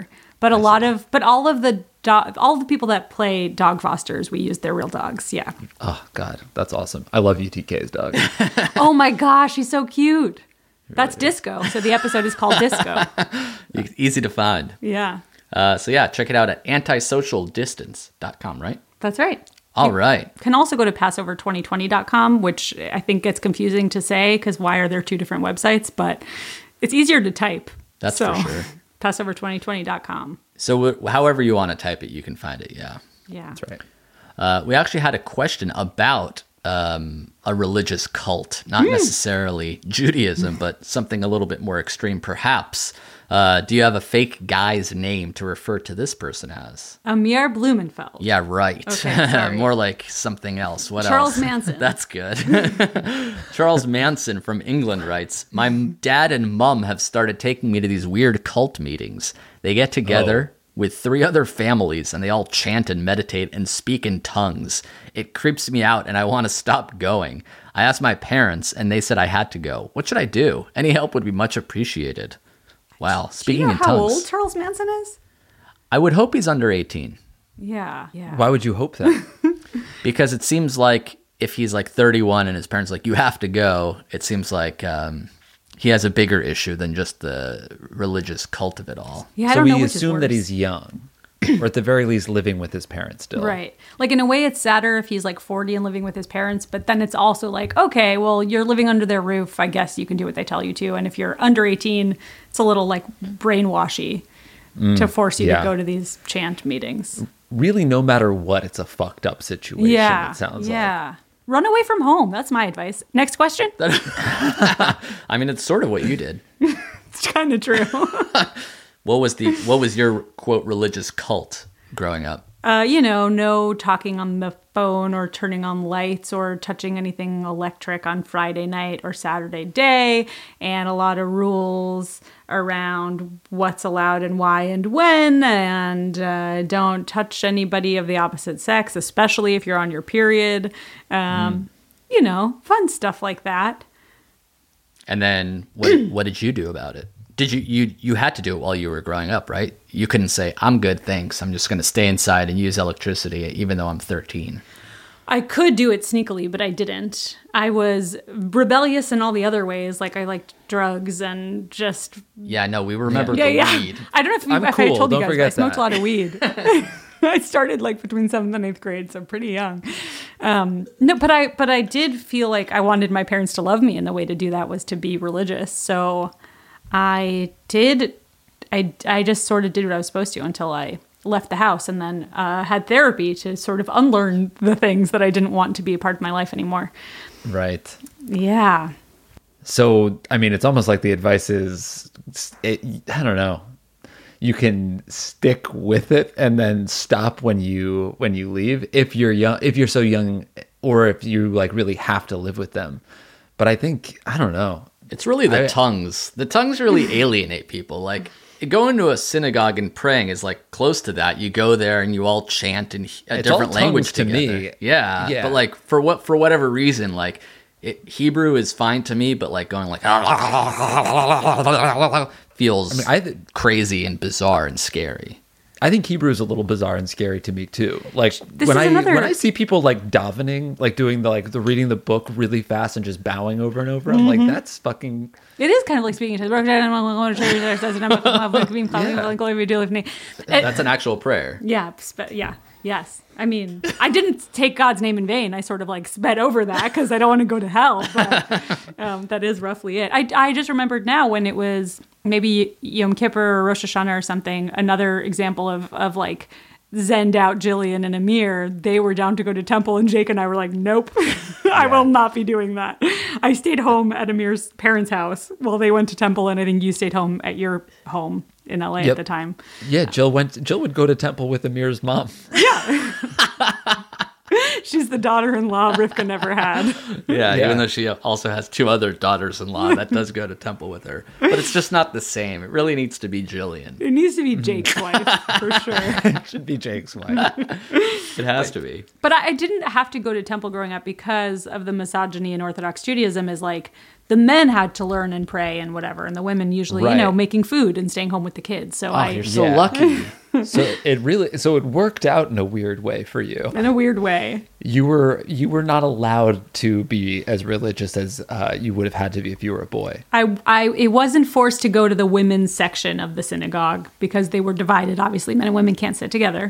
But all of the people that play dog fosters, we use their real dogs. Yeah. Oh God, that's awesome. I love UTK's dog. Oh my gosh, he's so cute. That's Disco. So the episode is called Disco. Easy to find. Yeah. So yeah, check it out at antisocialdistance.com, right? That's right. All right. Can also go to passover2020.com, which I think gets confusing to say because why are there two different websites? But it's easier to type. That's for sure. Passover2020.com. So however you want to type it, you can find it. Yeah. Yeah. That's right. We actually had a question about a religious cult, not necessarily Judaism, but something a little bit more extreme, perhaps. Do you have a fake guy's name to refer to this person as? Amir Blumenfeld. Yeah, right. Okay, sorry. More like something else. What Charles else? Manson. That's good. Charles Manson from England writes, my dad and mom have started taking me to these weird cult meetings. They get together with 3 other families and they all chant and meditate and speak in tongues. It creeps me out and I want to stop going. I asked my parents and they said I had to go. What should I do? Any help would be much appreciated. Wow. Do you Speaking know in how tongues. old Charles Manson is? I would hope he's under 18 Yeah. Yeah. Why would you hope that? because it seems like if he's like 31 and his parents are like, you have to go, it seems like he has a bigger issue than just the religious cult of it all. Yeah, I So don't know we which is assume that worse. he's young, or at the very least living with his parents still. Right. Like in a way it's sadder if he's like 40 and living with his parents, but then it's also like, okay, well, you're living under their roof. I guess you can do what they tell you to. And if you're under 18, it's a little like brainwashy to force you yeah. to go to these chant meetings. Really, no matter what, it's a fucked up situation. Yeah. It sounds like. Yeah. Run away from home. That's my advice. Next question. I mean, it's sort of what you did. It's kind of true. What was your quote religious cult growing up? No talking on the phone or turning on lights or touching anything electric on Friday night or Saturday day, and a lot of rules around what's allowed and why and when, and don't touch anybody of the opposite sex, especially if you're on your period. Fun stuff like that. And then what did you do about it? Did you had to do it while you were growing up, right? You couldn't say, I'm good, thanks. I'm just going to stay inside and use electricity even though I'm 13. I could do it sneakily, but I didn't. I was rebellious in all the other ways. Like I liked drugs and just... Yeah, no, we remember Yeah. the weed. I don't know if, I'm if I cool. told you Don't guys, but I forget smoked that. a lot of weed. I started like between 7th and 8th grade, so pretty young. But I did feel like I wanted my parents to love me, and the way to do that was to be religious. So I just sort of did what I was supposed to until I left the house, and then had therapy to sort of unlearn the things that I didn't want to be a part of my life anymore. Right. Yeah. So, I mean, it's almost like the advice is, I don't know. You can stick with it and then stop when you leave if you're young, if you're so young, or if you like really have to live with them. But I think, I don't know. It's really the tongues. The tongues really alienate people. Like going to a synagogue and praying is like close to that. You go there and you all chant in a It's all different language tongues to together. me. Yeah. Yeah. But like for whatever reason, like Hebrew is fine to me, but like going like feels crazy and bizarre and scary. I think Hebrew is a little bizarre and scary to me too. Like This when is I another- when I see people like davening, like doing the reading the book really fast and just bowing over and over, I'm like, that's fucking. It is kind of like speaking to That's an actual prayer. Yes. I mean, I didn't take God's name in vain. I sort of like sped over that because I don't want to go to hell. But that is roughly it. I just remembered now when it was maybe Yom Kippur or Rosh Hashanah or something, another example of like Zenned out Jillian and Amir. They were down to go to temple, and Jake and I were like, nope, I will not be doing that. I stayed home at Amir's parents' house while they went to temple, and I think you stayed home at your home in LA at the time. Yeah, Jill would go to temple with Amir's mom. She's the daughter-in-law Rivka never had. Yeah, Yeah. even though she also has 2 other daughters-in-law that does go to temple with her. But it's just not the same. It really needs to be Jillian. It needs to be Jake's wife, for sure. It should be Jake's wife. It has to be. But I didn't have to go to temple growing up because of the misogyny in Orthodox Judaism is like the men had to learn and pray and whatever, and the women usually, Right. making food and staying home with the kids. So You're so Yeah. lucky. So it worked out in a weird way for you. in a weird way. You were not allowed to be as religious as you would have had to be if you were a boy. It wasn't forced to go to the women's section of the synagogue because they were divided. Obviously, men and women can't sit together.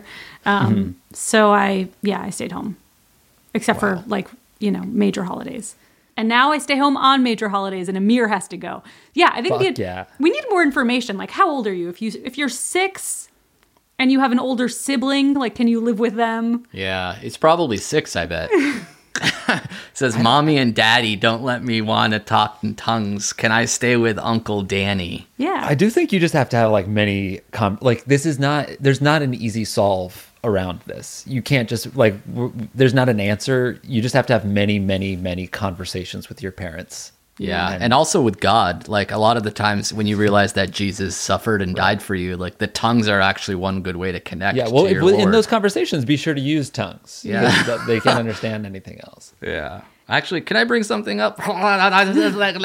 So I stayed home, except for major holidays. And now I stay home on major holidays, and Amir has to go. Yeah, I think we need more information. Like, how old are you? If you're 6 and you have an older sibling, like, can you live with them? Yeah, it's probably 6, I bet. It says, Mommy and Daddy don't let me want to talk in tongues. Can I stay with Uncle Danny? Yeah. I do think you just have to have like many there's not an easy solve around this. You can't just there's not an answer. You just have to have many, many, many conversations with your parents. Yeah, and also with God, like a lot of the times when you realize that Jesus suffered and died for you, like the tongues are actually one good way to connect. Yeah, well, to your in Lord. those conversations, be sure to use tongues. Yeah. because they can't understand anything else. Yeah. Actually, can I bring something up? I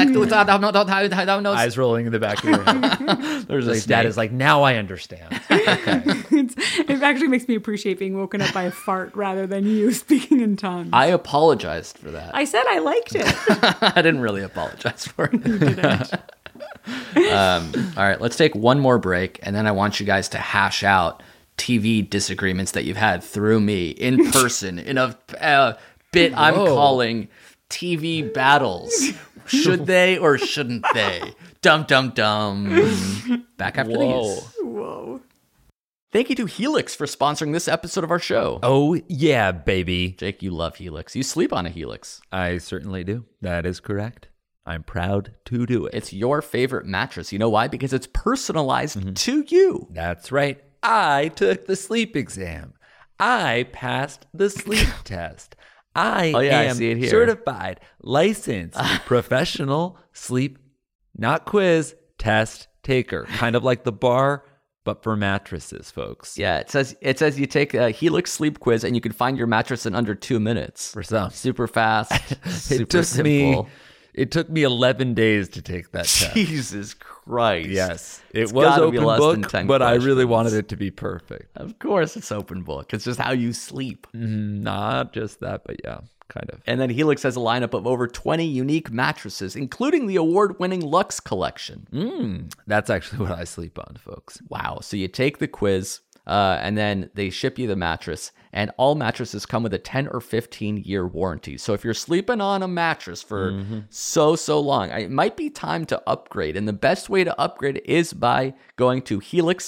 don't know. Eyes rolling in the back of your head. There's a Like, Dad snake. is like, now I understand. Okay. It actually makes me appreciate being woken up by a fart rather than you speaking in tongues. I apologized for that. I said I liked it. I didn't really apologize for it. All right, let's take one more break, and then I want you guys to hash out TV disagreements that you've had through me in person in a bit I'm calling TV battles. Should they or shouldn't they? Dum dum dum. Back after these. Whoa. Thank you to Helix for sponsoring this episode of our show. Oh, yeah, baby. Jake, you love Helix. You sleep on a Helix. I certainly do. That is correct. I'm proud to do it. It's your favorite mattress. You know why? Because it's personalized to you. That's right. I took the sleep exam. I passed the sleep test. I I am see it here. certified, licensed, professional sleep, not quiz, test taker. Kind of like the bar, but for mattresses, folks. Yeah, it says you take a Helix sleep quiz and you can find your mattress in under 2 minutes. For some. Super fast, super simple. It took me 11 days to take that test. Jesus Christ. Yes. It's It was gotta be open less than book, 10 but I really questions. wanted it to be perfect. Of course it's open book. It's just how you sleep. Not just that, but yeah, kind of. And then Helix has a lineup of over 20 unique mattresses, including the award-winning Lux collection. That's actually what I sleep on, folks. Wow. So you take the quiz, and then they ship you the mattress, and all mattresses come with a 10 or 15-year warranty. So if you're sleeping on a mattress for so long, it might be time to upgrade. And the best way to upgrade is by going to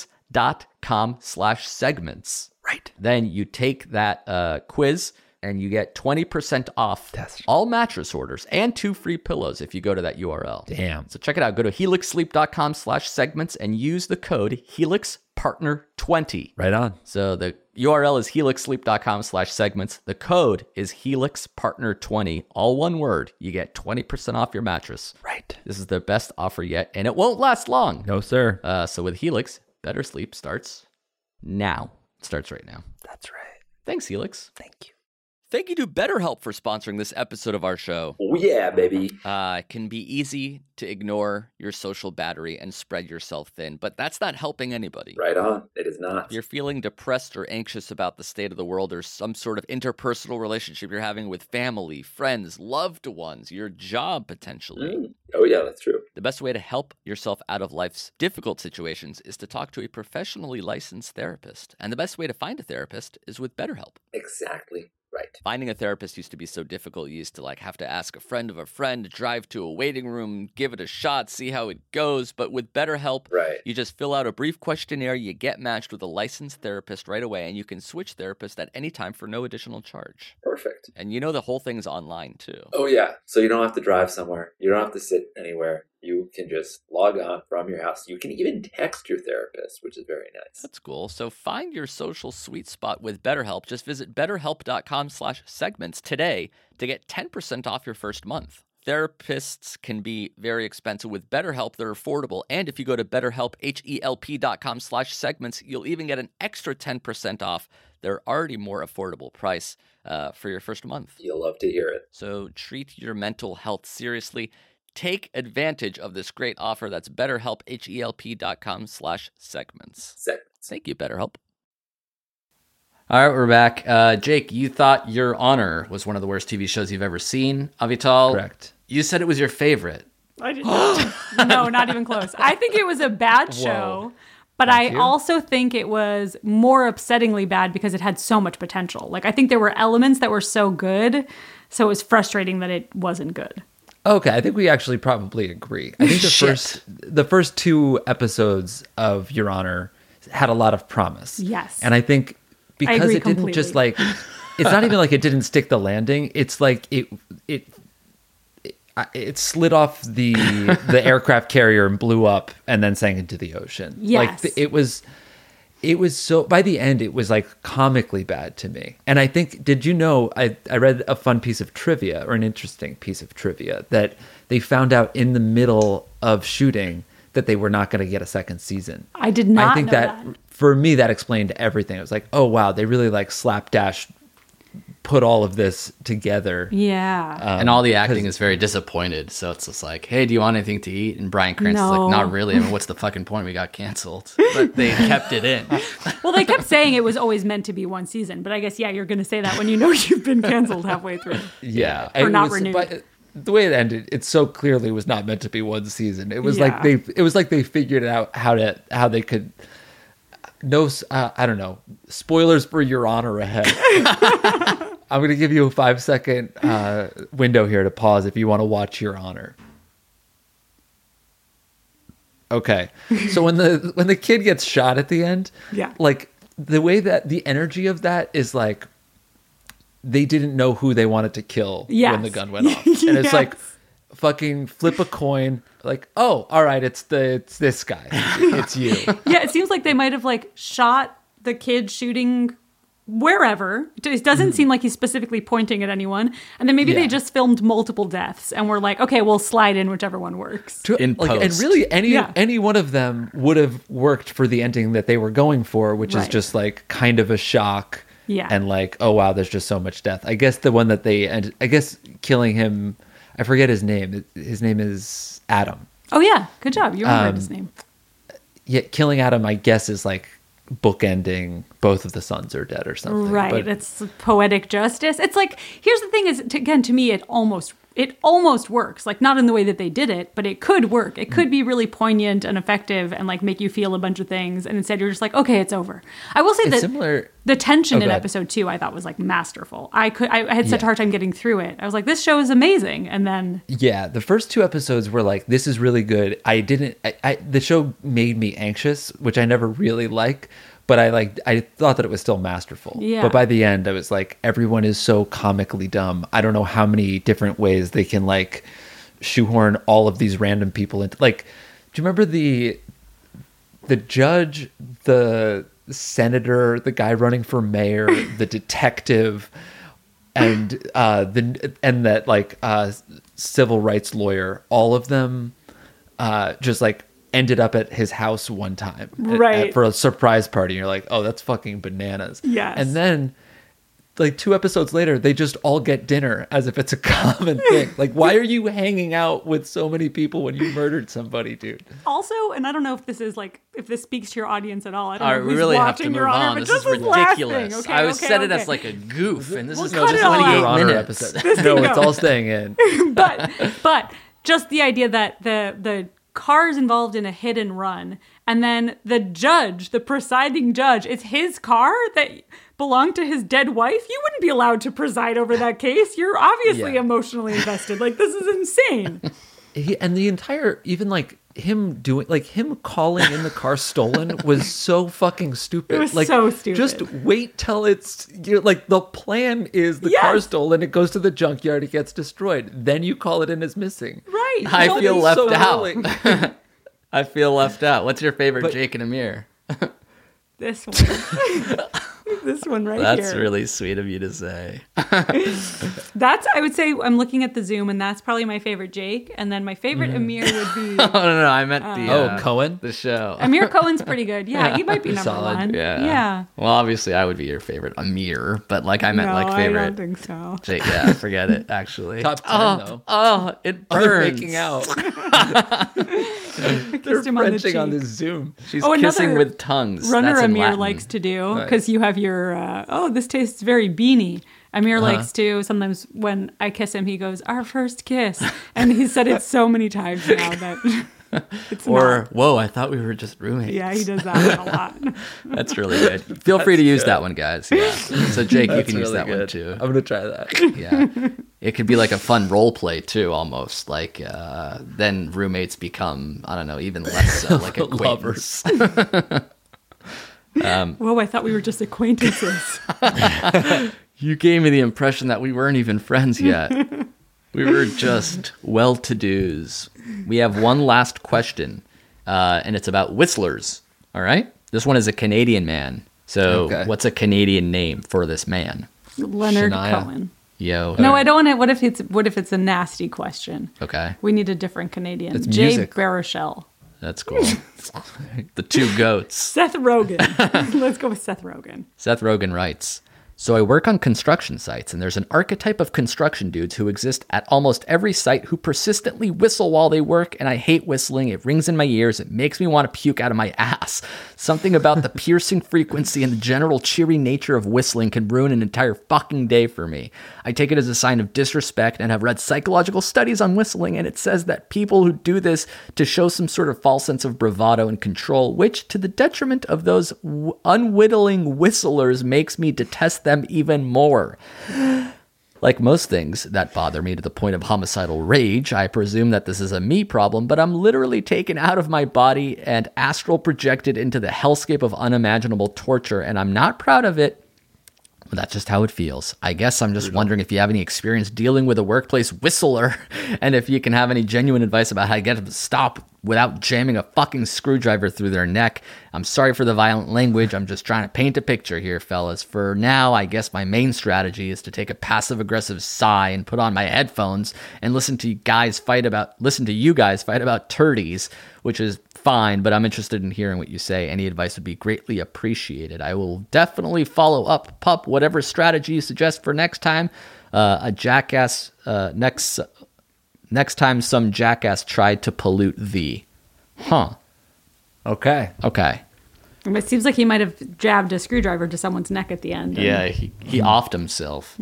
helix.com/segments. Right. Then you take that quiz, and you get 20% off Test. all mattress orders and 2 free pillows if you go to that URL. Damn. So check it out. Go to helixsleep.com/segments and use the code HelixPartner20. Right on. So the URL is helixsleep.com/segments. The code is HelixPartner20. All one word. You get 20% off your mattress. Right. This is the best offer yet, and it won't last long. No, sir. So with Helix, better sleep starts now. It starts right now. That's right. Thanks, Helix. Thank you. Thank you to BetterHelp for sponsoring this episode of our show. Oh, yeah, baby. It can be easy to ignore your social battery and spread yourself thin, but that's not helping anybody. Right on. It is not. If you're feeling depressed or anxious about the state of the world or some sort of interpersonal relationship you're having with family, friends, loved ones, your job potentially, Oh, yeah, that's true. the best way to help yourself out of life's difficult situations is to talk to a professionally licensed therapist. And the best way to find a therapist is with BetterHelp. Exactly right. Finding a therapist used to be so difficult. You used to have to ask a friend of a friend, drive to a waiting room, give it a shot, see how it goes. But with BetterHelp, Right. you just fill out a brief questionnaire, you get matched with a licensed therapist right away, and you can switch therapists at any time for no additional charge. Perfect. And the whole thing's online too. Oh, yeah. So you don't have to drive somewhere. You don't have to sit anywhere. You can just log on from your house. You can even text your therapist, which is very nice. That's cool. So find your social sweet spot with BetterHelp. Just visit betterhelp.com/segments today to get 10% off your first month. Therapists can be very expensive. With BetterHelp, they're affordable. And if you go to BetterHelp, HELP.com/segments, you'll even get an extra 10% off their already more affordable price for your first month. You'll love to hear it. So treat your mental health seriously. Take advantage of this great offer. That's BetterHelp, HELP.com/segments. Thank you, BetterHelp. All right, we're back. Jake, you thought Your Honor was one of the worst TV shows you've ever seen. Avital, Correct. You said it was your favorite. I did not. No, not even close. I think it was a bad show, but I also think it was more upsettingly bad because it had so much potential. Like, I think there were elements that were so good, so it was frustrating that it wasn't good. Okay, I think we actually probably agree. I think the first 2 episodes of Your Honor had a lot of promise. Yes. And I think because agree it didn't completely. just like, it's not even like it didn't stick the landing. It's like it slid off the aircraft carrier and blew up and then sank into the ocean. Yes. Like it was so, by the end, it was like comically bad to me. And I think, did you know, I read a fun piece of trivia, or an interesting piece of trivia, that they found out in the middle of shooting that they were not going to get a second season. I did not I think know that for me, that explained everything. It was like, oh wow, they really like slapdash put all of this together. Yeah. And all the acting is very disappointed. So it's just like, hey, do you want anything to eat? And Bryan Cranston's No. like, not really. I mean, what's the fucking point? We got canceled. But they kept it in. Well, they kept saying it was always meant to be one season, but I guess, yeah, you're going to say that when you know you've been canceled halfway through. Yeah. Or It not was- renewed. but the way it ended, it so clearly was not meant to be one season. It was Yeah. like they figured out how they could. I don't know. Spoilers for Your Honor ahead. I'm going to give you a 5-second window here to pause if you want to watch Your Honor. Okay. So when the kid gets shot at the end, Yeah. like the way that the energy of that is like they didn't know who they wanted to kill when Yes. the gun went off. And it's like Yes. fucking flip a coin, like, oh, all right, it's this guy. It's you. Yeah, it seems like they might have like shot the kid shooting wherever. It doesn't seem like he's specifically pointing at anyone. And then maybe Yeah. they just filmed multiple deaths and were like, okay, we'll slide in whichever one works. In Like, and post. really Yeah. any one of them would have worked for the ending that they were going for, which is Right. just like kind of a shock. Yeah. And like, oh wow, there's just so much death. I guess the one that I guess killing him, I forget his name. His name is Adam. Oh yeah, good job. You remembered his name. Yeah, killing Adam, I guess, is like bookending both of the sons are dead or something. Right. But It's poetic justice. It's like, here's the thing is, again, to me, it almost works. Like, not in the way that they did it, but it could work. It could be really poignant and effective and like make you feel a bunch of things. And instead you're just like, okay, it's over. I will say it's that similar. the tension Oh, in go ahead. episode 2, I thought was like masterful. I had such a Yeah. hard time getting through it. I was like, this show is amazing. And then, Yeah, the first 2 episodes were like, this is really good. The show made me anxious, which I never really like, but I thought that it was still masterful. Yeah. But by the end, I was like, everyone is so comically dumb. I don't know how many different ways they can like shoehorn all of these random people into. Like, do you remember the judge, the senator, the guy running for mayor, the detective, and that like civil rights lawyer? All of them just like ended up at his house one time Right. for a surprise party. You're like, oh, that's fucking bananas. Yes. And then like 2 episodes later, they just all get dinner as if it's a common thing. Like, why are you hanging out with so many people when you murdered somebody, dude? also, and I don't know if this is like, if this speaks to your audience at all. I don't All know right, we who's really have to watching move Your Honor, on. but This just is this last ridiculous. thing. Okay, I said it okay. as like a goof, and this We'll is cut it just all out. 28 Your Honor minutes. episode. No, it's all staying in. but just the idea that the car's involved in a hit and run, and then the presiding judge, it's his car that belonged to his dead wife. You wouldn't be allowed to preside over that case. You're obviously Yeah. emotionally invested. Like, this is insane. And the entire, even like him calling in the car stolen was so fucking stupid. It was like, so stupid. Just wait till you're like, the plan is the car Yes. stolen, it goes to the junkyard, it gets destroyed. Then you call it in as missing. Right. I Don't feel be left so out. early. I feel left out. What's your favorite But- Jake and Amir? this one. This one right That's here. really sweet of you to say. That's, I would say, I'm looking at the Zoom, and that's probably my favorite Jake. And then my favorite Amir would be. Oh, no, I meant the Cohen? the show. Amir Cohen's pretty good. Yeah, he might be number Solid. one. Yeah. Yeah. Well, obviously, I would be your favorite Amir, but like I meant No, like favorite. I don't think so. Jake, yeah, forget it. Actually, Top 10, though. Oh, it They're burns. making out. Kissed him on the Frenching on cheek. this Zoom. She's Oh, kissing another with tongues. Runner That's in Amir Latin. likes to do Right. because you have your this tastes very beany. Amir likes to sometimes when I kiss him, he goes, "Our first kiss," and he said it so many times now that it's Or not. whoa, I thought we were just roommates. Yeah, he does that a lot. That's really good. Feel free to use that one, guys. Yeah. So Jake, you That's can use really that one good. too. I'm gonna try that. Yeah. It could be like a fun role play too, almost like then roommates become, I don't know, even less so like acquaintance. Whoa, I thought we were just acquaintances. You gave me the impression that we weren't even friends yet. We were just well-to-dos. We have one last question, and it's about whistlers. All right? This one is a Canadian man. So Okay. what's a Canadian name for this man? Leonard Shania. Cohen. Yo. No, I don't want to. What if it's a nasty question? Okay. We need a different Canadian. It's Jay music. Baruchel. That's cool. The two goats. Seth Rogen. Let's go with Seth Rogen. Seth Rogen writes, so I work on construction sites, and there's an archetype of construction dudes who exist at almost every site who persistently whistle while they work, and I hate whistling. It rings in my ears. It makes me want to puke out of my ass. Something about the piercing frequency and the general cheery nature of whistling can ruin an entire fucking day for me. I take it as a sign of disrespect and have read psychological studies on whistling, and it says that people who do this to show some sort of false sense of bravado and control, which, to the detriment of those unwhittling whistlers, makes me detest them even more. Like most things that bother me to the point of homicidal rage, I presume that this is a me problem, but I'm literally taken out of my body and astral projected into the hellscape of unimaginable torture, and I'm not proud of it. But that's just how it feels. I guess I'm just wondering if you have any experience dealing with a workplace whistler, and if you can have any genuine advice about how to get them to stop without jamming a fucking screwdriver through their neck. I'm sorry for the violent language. I'm just trying to paint a picture here, fellas. For now, I guess my main strategy is to take a passive-aggressive sigh and put on my headphones and listen to you guys fight about turdies, which is fine, but I'm interested in hearing what you say. Any advice would be greatly appreciated. I will definitely follow up, pup, whatever strategy you suggest for next time. Next time some jackass tried to pollute thee. Huh. Okay. Okay. It seems like he might have jabbed a screwdriver to someone's neck at the end. Yeah, he offed himself.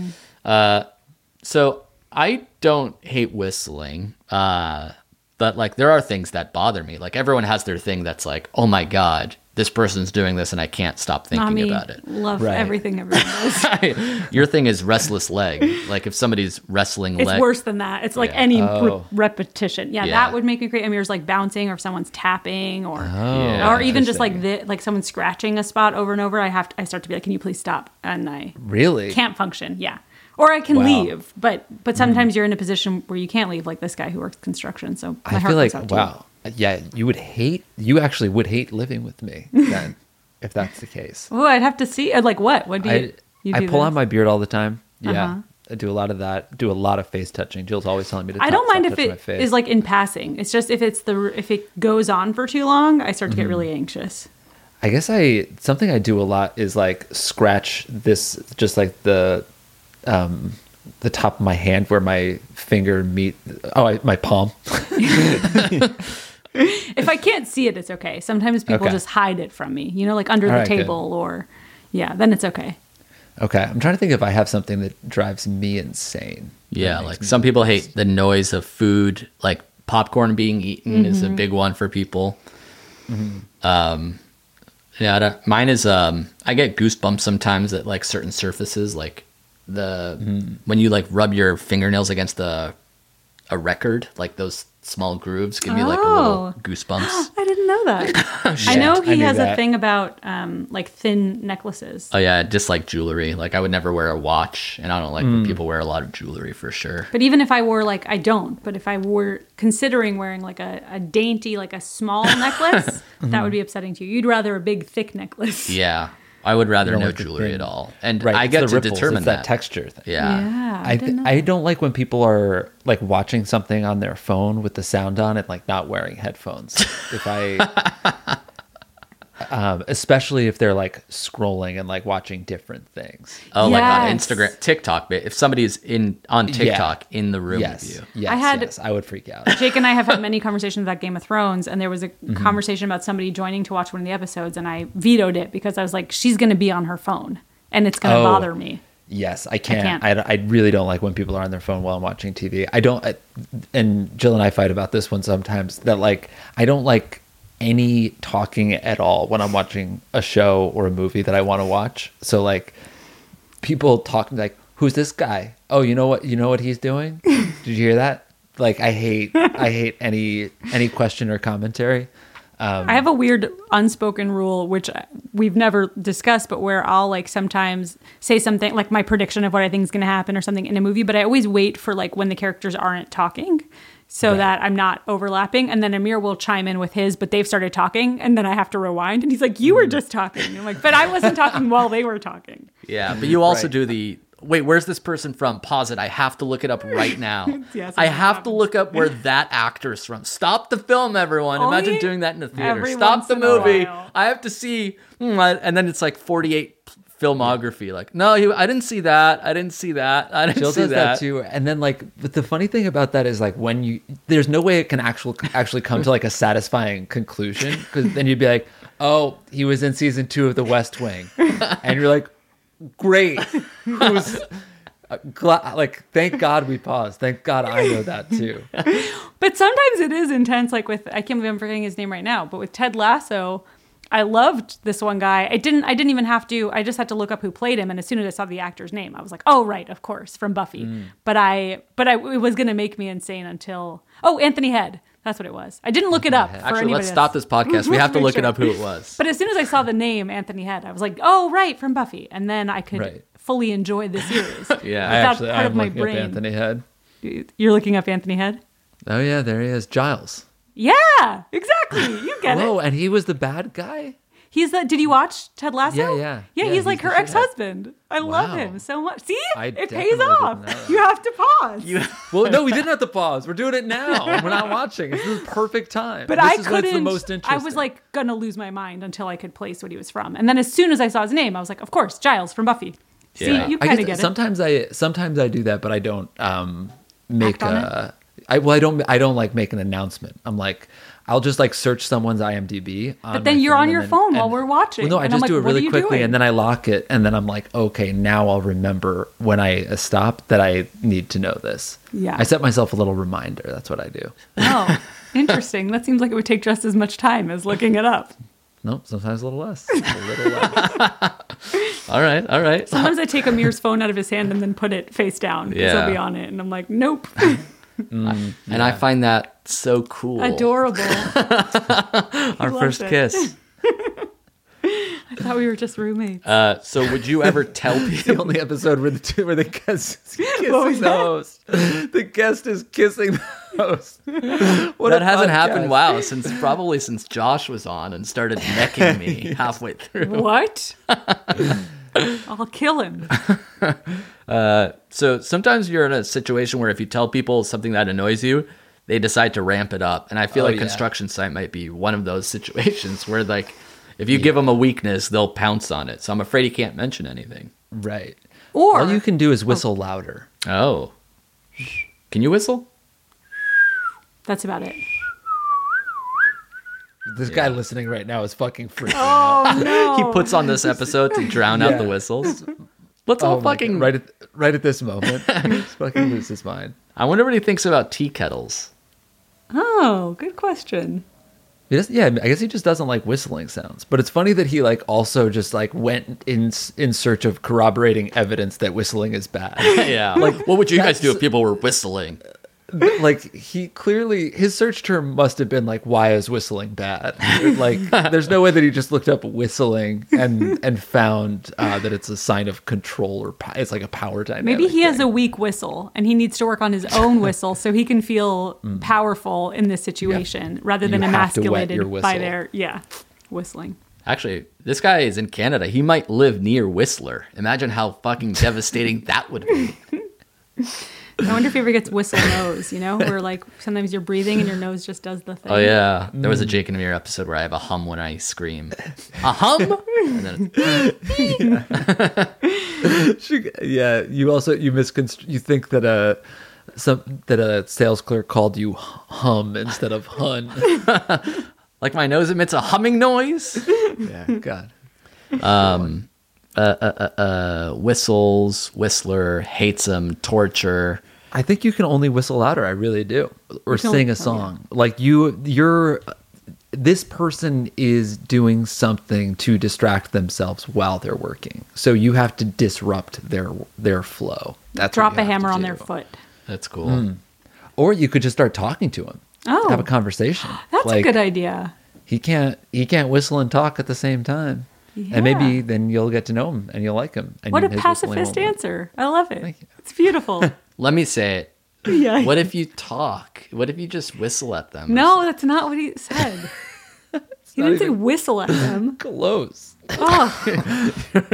So I don't hate whistling, but like there are things that bother me. Like everyone has their thing that's like, oh my God, this person's doing this and I can't stop thinking Mommy, about it. love Right. everything everyone does. Your thing is restless leg. Like if somebody's wrestling It's leg. worse than that. It's like Yeah. any Oh. repetition. Yeah, Yeah. that would make me crazy. I mean, there's like bouncing, or if someone's tapping, or Yeah. or even just like Interesting. like someone scratching a spot over and over. I start to be like, can you please stop? And I Really? can't function. Yeah. Or I can Wow. leave, but sometimes you're in a position where you can't leave, like this guy who works construction. So my I heart feel like goes out to you. wow. Yeah, you actually would hate living with me then, if that's the case. Oh, I'd have to see. Like what? What do you? I do pull this? out my beard all the time. Yeah. Uh-huh. I do a lot of that. Do a lot of face touching. Jill's always telling me to I don't mind if touching my it face. is like in passing. It's just if it goes on for too long, I start to get really anxious. I guess something I do a lot is like scratch this, just like the top of my hand where my finger my palm. If I can't see it, it's okay. Sometimes people Okay. just hide it from me, like under the All right, good. table or, then it's okay. Okay, I'm trying to think if I have something that drives me insane. Yeah, like some people hate the noise of food, like popcorn being eaten is a big one for people. Mine is I get goosebumps sometimes at like certain surfaces, like when you like rub your fingernails against a record, like those small grooves give me like a little goosebumps. I didn't know that. I know he has a thing about like thin necklaces. Oh yeah, just like jewelry. Like I would never wear a watch, and I don't like when people wear a lot of jewelry for sure. But even if I wore I don't, but if I were considering wearing like a dainty, like a small necklace, that would be upsetting to you. You'd rather a big, thick necklace. Yeah. I would rather don't no like the jewelry thin- at all. And Right, I it's get the to ripples, determine it's that. texture thing. Yeah. I don't like when people are like watching something on their phone with the sound on and like not wearing headphones. If I, especially if they're like scrolling and like watching different things. Oh, like on Yes. Instagram, TikTok. If somebody's on TikTok in the room with you. Yes, I would freak out. Jake and I have had many conversations about Game of Thrones, and there was a conversation about somebody joining to watch one of the episodes, and I vetoed it because I was like, she's going to be on her phone, and it's going to bother me. Yes, I can't. can't. I really don't like when people are on their phone while I'm watching TV. And Jill and I fight about this one sometimes, that like, I don't like any talking at all when I'm watching a show or a movie that I want to watch. So like people talking like, who's this guy? Oh, you know what he's doing? Did you hear that? Like I hate any question or commentary. I have a weird unspoken rule, which we've never discussed, but where I'll like sometimes say something like my prediction of what I think is going to happen or something in a movie, but I always wait for like when the characters aren't talking so that I'm not overlapping. And then Amir will chime in with his, but they've started talking and then I have to rewind. And he's like, you were just talking. And I'm like, but I wasn't talking while they were talking. Yeah, but you also do the, wait, where's this person from? Pause it. I have to look it up right now. Yes, I that have to happens. look up where that actor's from. Stop the film, everyone. Only Imagine doing that in a theater. every Stop once the in a movie. while. I have to see, and then it's like 48 filmography. Like, no, I didn't see that. I didn't see that. I didn't Jill see does that. that too. And then like, but the funny thing about that is like when there's no way it can actually come to like a satisfying conclusion, because then you'd be like, oh, he was in season 2 of The West Wing, and you're like, great. Who's like, thank God we paused. Thank God I know that too. But sometimes it is intense. Like with, I can't believe I'm forgetting his name right now, but with Ted Lasso, I loved this one guy. I didn't even have to, I just had to look up who played him. And as soon as I saw the actor's name, I was like, oh, right, of course, from Buffy. But it was going to make me insane until, Anthony Head. That's what it was. I didn't look it up. For Actually, anybody let's stop this podcast. We have to look it up who it was. But as soon as I saw the name Anthony Head, I was like, oh, right, from Buffy. And then I could fully enjoy the series. Yeah. Without part of my looking brain. up Anthony Head. You're looking up Anthony Head? Oh yeah, there he is, Giles. Yeah, exactly. You get Whoa, it. and he was the bad guy. He's the. Did you watch Ted Lasso? Yeah. Yeah, Yeah, he's like he's her the shithead. ex-husband. I love Wow. him so much. See, I it pays definitely off. didn't know that. You have to pause. Well, no, we didn't have to pause. We're doing it now. We're not watching. This is the perfect time. But this I is when couldn't. it's the most I interesting. was like gonna lose my mind until I could place what he was from. And then as soon as I saw his name, I was like, of course, Giles from Buffy. See, Yeah. you I kind of guess get it. sometimes I do that, but I don't make Act on I don't like make an announcement. I'm like, I'll just like search someone's IMDb. But then you're on your phone while we're watching. Well, no, I And I'm just like, do it what are really you quickly, doing? and then I lock it, and then I'm like, okay, now I'll remember when I stop that I need to know this. Yeah. I set myself a little reminder. That's what I do. Oh, interesting. That seems like it would take just as much time as looking it up. Nope, sometimes a little less. A little less. All right. Sometimes I take Amir's phone out of his hand and then put it face down because Yeah. he'll be on it, and I'm like, nope, And I find that so cool. adorable. Our loves first it. kiss. I thought we were just roommates. So would you ever tell the people? only episode where the guest is kissing was the that? host. The guest is kissing the host. What That a hasn't podcast. happened. Wow, since Josh was on and started necking me halfway through. What? I'll kill him. So sometimes you're in a situation where if you tell people something that annoys you, they decide to ramp it up. And I feel like yeah. construction site might be one of those situations where like if you give them a weakness, they'll pounce on it. So I'm afraid you can't mention anything. Right. Or All you can do is whistle louder. Oh. Can you whistle? that's about it. This guy listening right now is fucking freaking out. Oh no! He puts on this episode to drown out the Yeah. whistles. Let's all my fucking God. right at this moment. He's fucking lose his mind. I wonder what he thinks about tea kettles. Oh, good question. I guess he just doesn't like whistling sounds. But it's funny that he like also just like went in search of corroborating evidence that whistling is bad. Yeah. Like, what would you guys do if people were whistling? Like he clearly his search term must have been like, why is whistling bad? Like there's no way that he just looked up whistling and found that it's a sign of control or it's like a power dynamic. Maybe he has thing. a weak whistle and he needs to work on his own whistle so he can feel powerful in this situation rather than You have to wet emasculated your by whistle. their whistling. Actually, this guy is in Canada. He might live near Whistler. Imagine how fucking devastating that would be. I wonder if he ever gets whistle nose, where like sometimes you're breathing and your nose just does the thing. Oh, yeah. There was a Jake and Amir episode where I have a hum when I scream. A hum? And then Yeah, you misconstrue. You think that a sales clerk called you hum instead of hun. like my nose emits a humming noise. Yeah, God. Whistles, Whistler, hates him, torture. I think you can only whistle louder. I really do, or sing a song. Like you're. This person is doing something to distract themselves while they're working, so you have to disrupt their flow. That's Drop what you a have hammer to on do. their foot. That's cool. Or you could just start talking to him. Oh. Have a conversation. That's a good idea. He can't whistle and talk at the same time. Yeah. And maybe then you'll get to know him and you'll like him. And What a his whistling pacifist won't work. answer. I love it. Thank you. It's beautiful. Let me say it. Yeah. What if you talk? What if you just whistle at them? No, that's not what he said. He didn't say whistle at them. Close. Oh,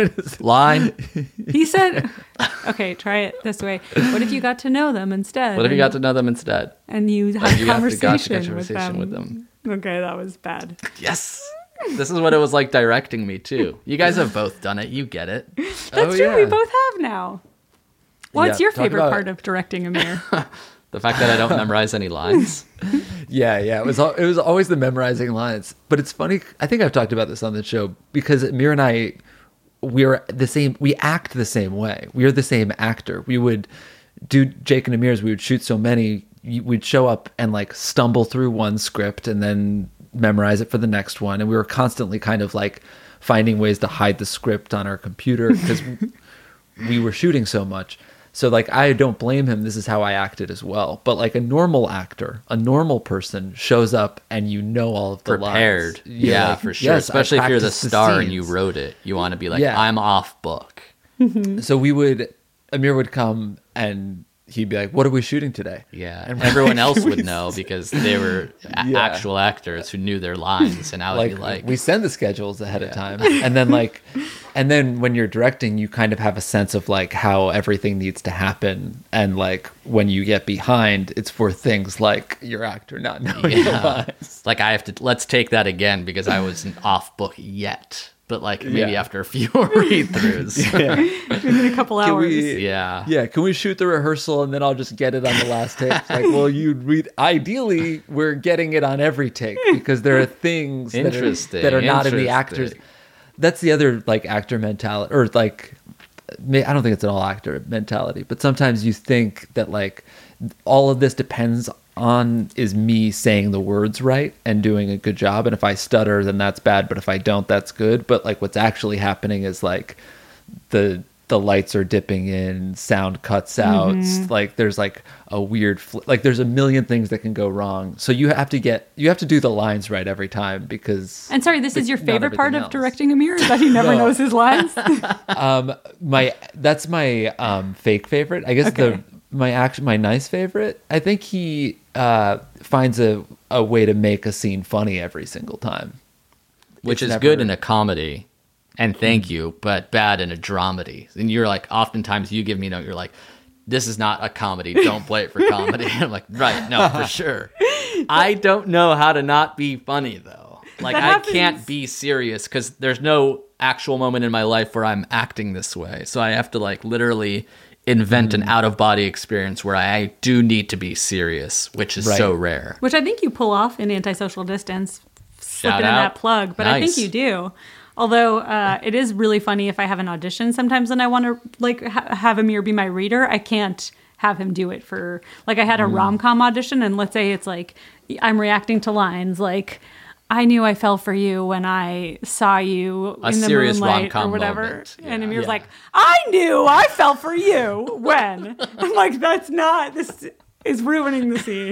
Line. he said, okay, try it this way. What if you got to know them instead? What if you got to know them instead? And you Like, had you a have to got to conversation with them. Okay, that was bad. Yes. This is what it was like directing me too. You guys have both done it. You get it. That's true. We both have now. What's Yeah, your talk favorite about- part of directing Amir? The fact that I don't memorize any lines. Yeah. It was always the memorizing lines. But it's funny. I think I've talked about this on the show because Amir and I, we're the same. We act the same way. We're the same actor. We would do Jake and Amir's. We would shoot so many. We'd show up and like stumble through one script and then memorize it for the next one. And we were constantly kind of like finding ways to hide the script on our computer because we were shooting so much. So like I don't blame him. This is how I acted as well. But like a normal actor, a normal person shows up and you know all of the Prepared. lines. You're Yeah, like, for sure. yes, I Especially if you're the practiced star and you scenes. wrote it. You want to be like, Yeah. I'm off book. So Amir would come and he'd be like, "What are we shooting today?" Yeah. And Everyone else we- would know because they were Yeah. actual actors who knew their lines. And I would be like, we send the schedules ahead of time, and then when you're directing, you kind of have a sense of like how everything needs to happen, and like when you get behind, it's for things like your actor not knowing the lines. like I have to, let's take that again because I wasn't off book yet. But like maybe Yeah. after a few read-throughs. In a couple hours. Yeah. Yeah, can we shoot the rehearsal and then I'll just get it on the last take? It's like, well, ideally, we're getting it on every take because there are things that are not in the actors. Interesting. That's the other like actor mentality, or like I don't think it's an all actor mentality, but sometimes you think that like all of this depends on is me saying the words right and doing a good job, and if I stutter then that's bad, but if I don't that's good. But like what's actually happening is like the lights are dipping in, sound cuts out, like there's like a weird like there's a million things that can go wrong, so you have to do the lines right every time because And sorry, this is your not favorite part everything of else. directing Amir? Is that he never No. knows his lines? That's my fake favorite. I guess Okay. my nice favorite. I think he finds a way to make a scene funny every single time, Which It's is good never- in a comedy. And thank you, but bad in a dramedy. And you're like, oftentimes you give me note, you're like, this is not a comedy. Don't play it for comedy. I'm like, right, no, for sure. I don't know how to not be funny though. Like That I happens. can't be serious because there's no actual moment in my life where I'm acting this way. So I have to like literally invent an out of body experience where I do need to be serious, which is Right. so rare. Which I think you pull off in Antisocial Distance, slipping in out. that plug. But I think Nice. you do. Although it is really funny if I have an audition sometimes and I want to like have Amir be my reader, I can't have him do it for like I had a rom-com audition, and let's say it's like I'm reacting to lines like I knew I fell for you when I saw you A in the serious moonlight rom-com or whatever. moment. And Yeah. Amir's like, I knew I fell for you when. I'm like, that's not, this is ruining the scene.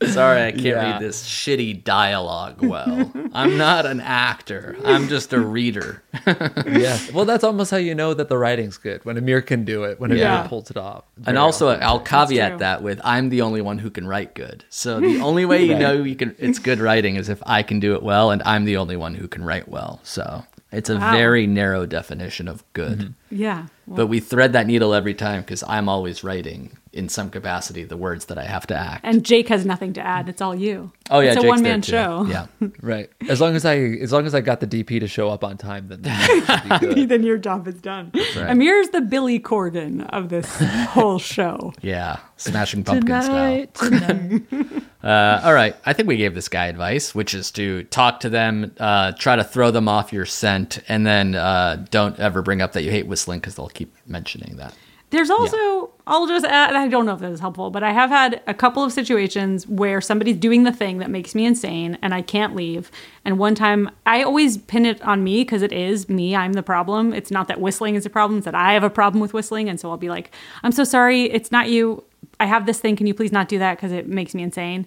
Sorry, I can't Yeah. read this shitty dialogue well. I'm not an actor. I'm just a reader. Yeah. Well, that's almost how you know that the writing's good, when Amir can do it, when Amir Yeah. pulls it off. And Very also, often. I'll true. caveat that with I'm the only one who can write good. So the only way you Right. know it's good writing is if I can do it well, and I'm the only one who can write well. So it's a Wow. very narrow definition of good. Yeah. Well, But we thread that needle every time because I'm always writing in some capacity the words that I have to act. and Jake has nothing to add. It's all you. oh yeah, It's a Jake's one-man there, too. show. Yeah, right. As long as I got the DP to show up on time, then that should be good. Then your job is done. right. Amir's the Billy Corgan of this whole show. yeah. Smashing Pumpkin style. tonight. All right, I think we gave this guy advice, which is to talk to them, try to throw them off your scent, and then don't ever bring up that you hate whistling because they'll keep mentioning that. There's also, I'll just add, I don't know if this is helpful, but I have had a couple of situations where somebody's doing the thing that makes me insane and I can't leave. And one time, I always pin it on me because it is me. I'm the problem. It's not that whistling is a problem. It's that I have a problem with whistling. And so I'll be like, I'm so sorry. It's not you. I have this thing. Can you please not do that? Because it makes me insane.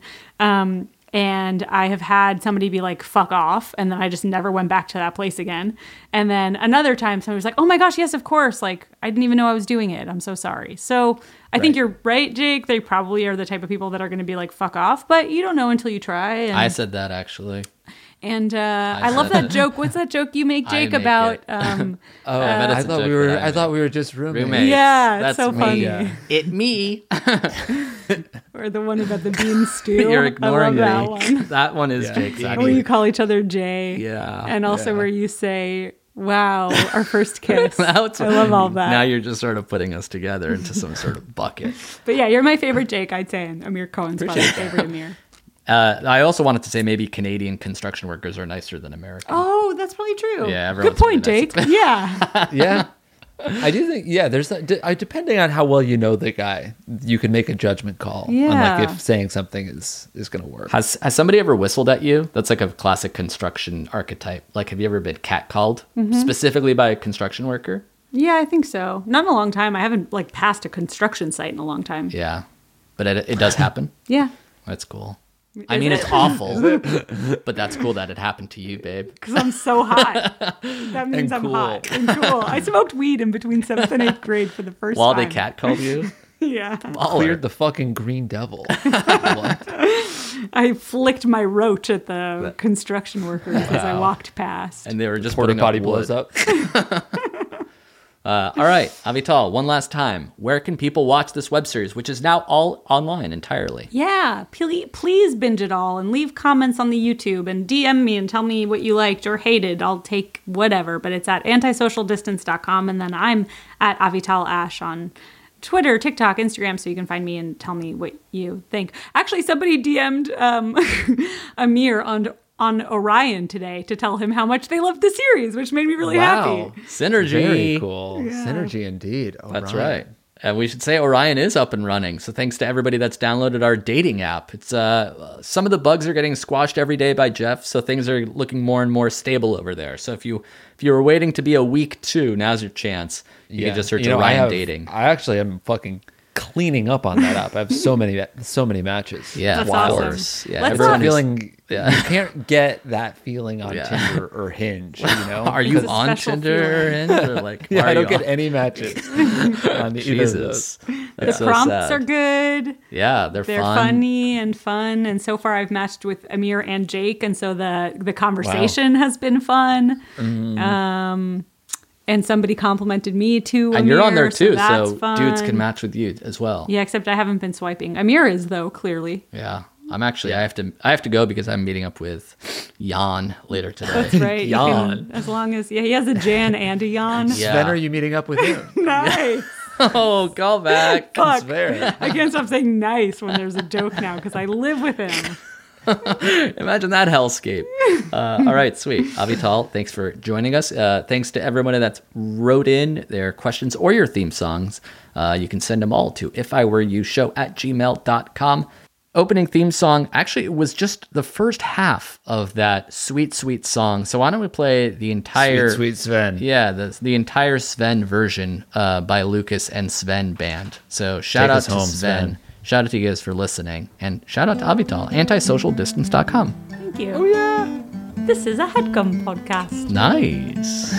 And I have had somebody be like, fuck off. And then I just never went back to that place again. And then another time somebody was like, oh my gosh, yes, of course. Like, I didn't even know I was doing it. I'm so sorry. So I think you're right, Jake. They probably are the type of people that are going to be like, fuck off. But you don't know until you try. And, I said that actually. and I love that joke. What's that joke you make, I Jake, make about... it. Oh, bet it's I a thought joke we were. that I I thought made. we were just roommates. Roommates. Yeah, it's That's so me. funny. Yeah. It me. Or the one about the bean stew. You're ignoring I love that me. one. That one is Yeah. Jake's Where actually. you call each other Jay. Yeah. And also Yeah. where you say, wow, our first kiss. Now it's- I love all that. Now you're just sort of putting us together into some sort of bucket. But yeah, you're my favorite Jake, I'd say. And Amir Cohen's probably my favorite Amir. I also wanted to say maybe Canadian construction workers are nicer than American. Oh, that's probably true. Yeah, Good everyone's point, really Jake. nice. Yeah. Yeah. I do think, yeah, there's depending on how well you know the guy, you can make a judgment call on Yeah. like if saying something is going to work. Has somebody ever whistled at you? That's like a classic construction archetype. Like, have you ever been catcalled specifically by a construction worker? Yeah, I think so. Not in a long time. I haven't like passed a construction site in a long time. Yeah, but it does happen. Yeah. That's cool. I mean, it's awful, but that's cool that it happened to you, babe. Because I'm so hot. That means And I'm cool. hot and cool. I smoked weed in between 7th and 8th grade for the first While time. they catcalled you, Yeah. Cleared the fucking green devil. What? I flicked my roach at the construction workers as I walked past. and they were just Porta putting potty up blows wood. up. All right, Avital, one last time. Where can people watch this web series, which is now all online entirely? Yeah, please binge it all and leave comments on the YouTube and DM me and tell me what you liked or hated. I'll take whatever, but it's at antisocialdistance.com, and then I'm at Avital Ash on Twitter, TikTok, Instagram, so you can find me and tell me what you think. Actually, somebody DM'd Amir on Orion today to tell him how much they loved the series, which made me really happy. Synergy. Very cool. Synergy indeed. That's Orion. right. And we should say Orion is up and running. So thanks to everybody that's downloaded our dating app. It's some of the bugs are getting squashed every day by Jeff, so things are looking more and more stable over there. So if you were waiting to be a week 2, now's your chance. You can just search Orion Dating. I actually am fucking cleaning up on that app. I have so many matches. Yeah, That's of awesome. course. Yeah, Let's everyone not- is- Feeling Yeah. you can't get that feeling on Yeah. Tinder or Hinge. You know, Are you It's a on special Tinder and or like? Yeah, are I don't you get on- any matches on either of those. Jesus. The That's so prompts sad. are good. Yeah, they're fun. Funny and fun. And so far I've matched with Amir and Jake. And so the conversation has been fun. And somebody complimented me too. And you're on there Amir, too, that's so fun. dudes can match with you as well. Yeah, except I haven't been swiping. Amir is though, clearly. Yeah. I'm actually I have to go because I'm meeting up with Jan later today. That's right. You Jan. can- as long as he has a Jan and a Jan. Yeah. Sven, are you meeting up with him? Nice. Oh, call back. Fuck. Fair. I can't stop saying nice when there's a joke now because I live with him. Imagine that hellscape. All right, sweet. Avital, thanks for joining us. Thanks to everyone that's wrote in their questions or your theme songs. You can send them all to ifiwereyoushow@gmail.com. Opening theme song, actually, it was just the first half of that sweet, sweet song. So why don't we play the entire... Sweet Sven. Yeah, the entire Sven version by Lucas and Sven Band. So shout Take out us to home, Sven. Sven. Shout out to you guys for listening. And shout out to Avital, antisocialdistance.com. Thank you. Oh, yeah. This is a HeadGum podcast. Nice.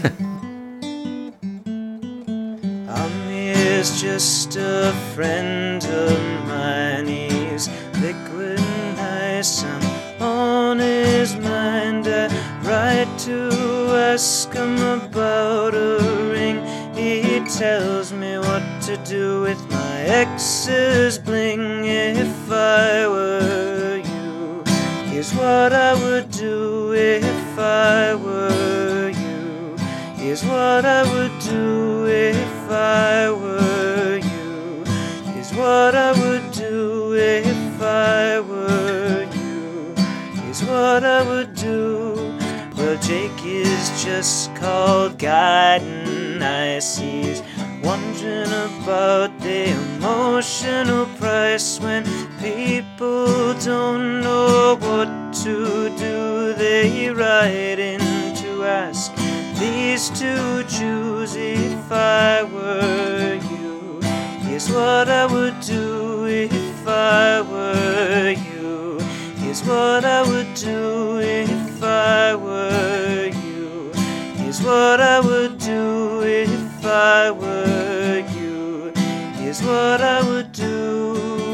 Amir's just a friend of mine. He's liquid nice. I'm on his mind. I write to ask him about a ring. He tells me what to do with my ex's bling. If I were you, here's what I would do. If I were you, here's what I would do. If I were you, here's what I would do. If I were you, here's what I would do. Well, Jake is just called guiding nice. He's wondering about the emotional price when people don't know what to do. They write in to ask these two Jews. If I were you, here's what I would do. If I were you, here's what I would do. If I were you, here's what I would do. If I were you, here's what I would do.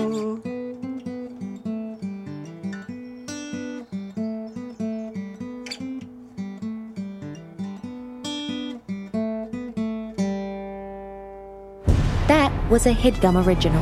That was a HeadGum original.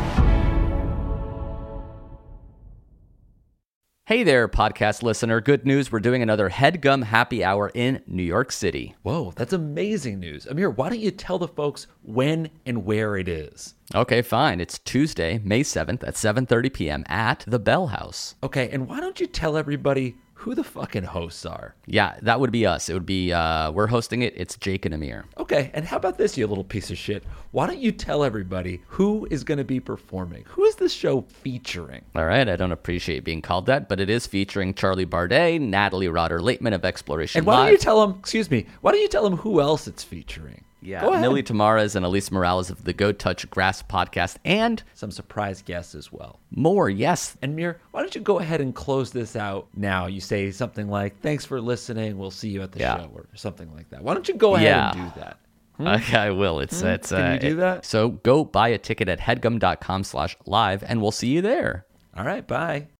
Hey there, podcast listener. Good news. We're doing another HeadGum Happy Hour in New York City. Whoa, that's amazing news. Amir, why don't you tell the folks when and where it is? Okay, fine. It's Tuesday, May 7th at 7:30 p.m. at the Bell House. Okay, and why don't you tell everybody who the fucking hosts are? Yeah, that would be us. It would be, we're hosting it. It's Jake and Amir. Okay, and how about this, you little piece of shit? Why don't you tell everybody who is going to be performing? Who is this show featuring? All right, I don't appreciate being called that, but it is featuring Charlie Bardet, Natalie Rotter-Laitman of Exploration And why Live. don't you tell them, excuse me, why don't you tell them who else it's featuring? Yeah, Go ahead. Millie Tamaras and Elise Morales of the Go Touch Grass podcast, and Some surprise guests as well. more, yes. And Mir, why don't you go ahead and close this out now? You say something like, thanks for listening, we'll see you at the Yeah. show, or something like that. Why don't you go ahead Yeah. and do that? Okay, I will. It's Can you do that? So go buy a ticket at headgum.com/live, and we'll see you there. All right, bye.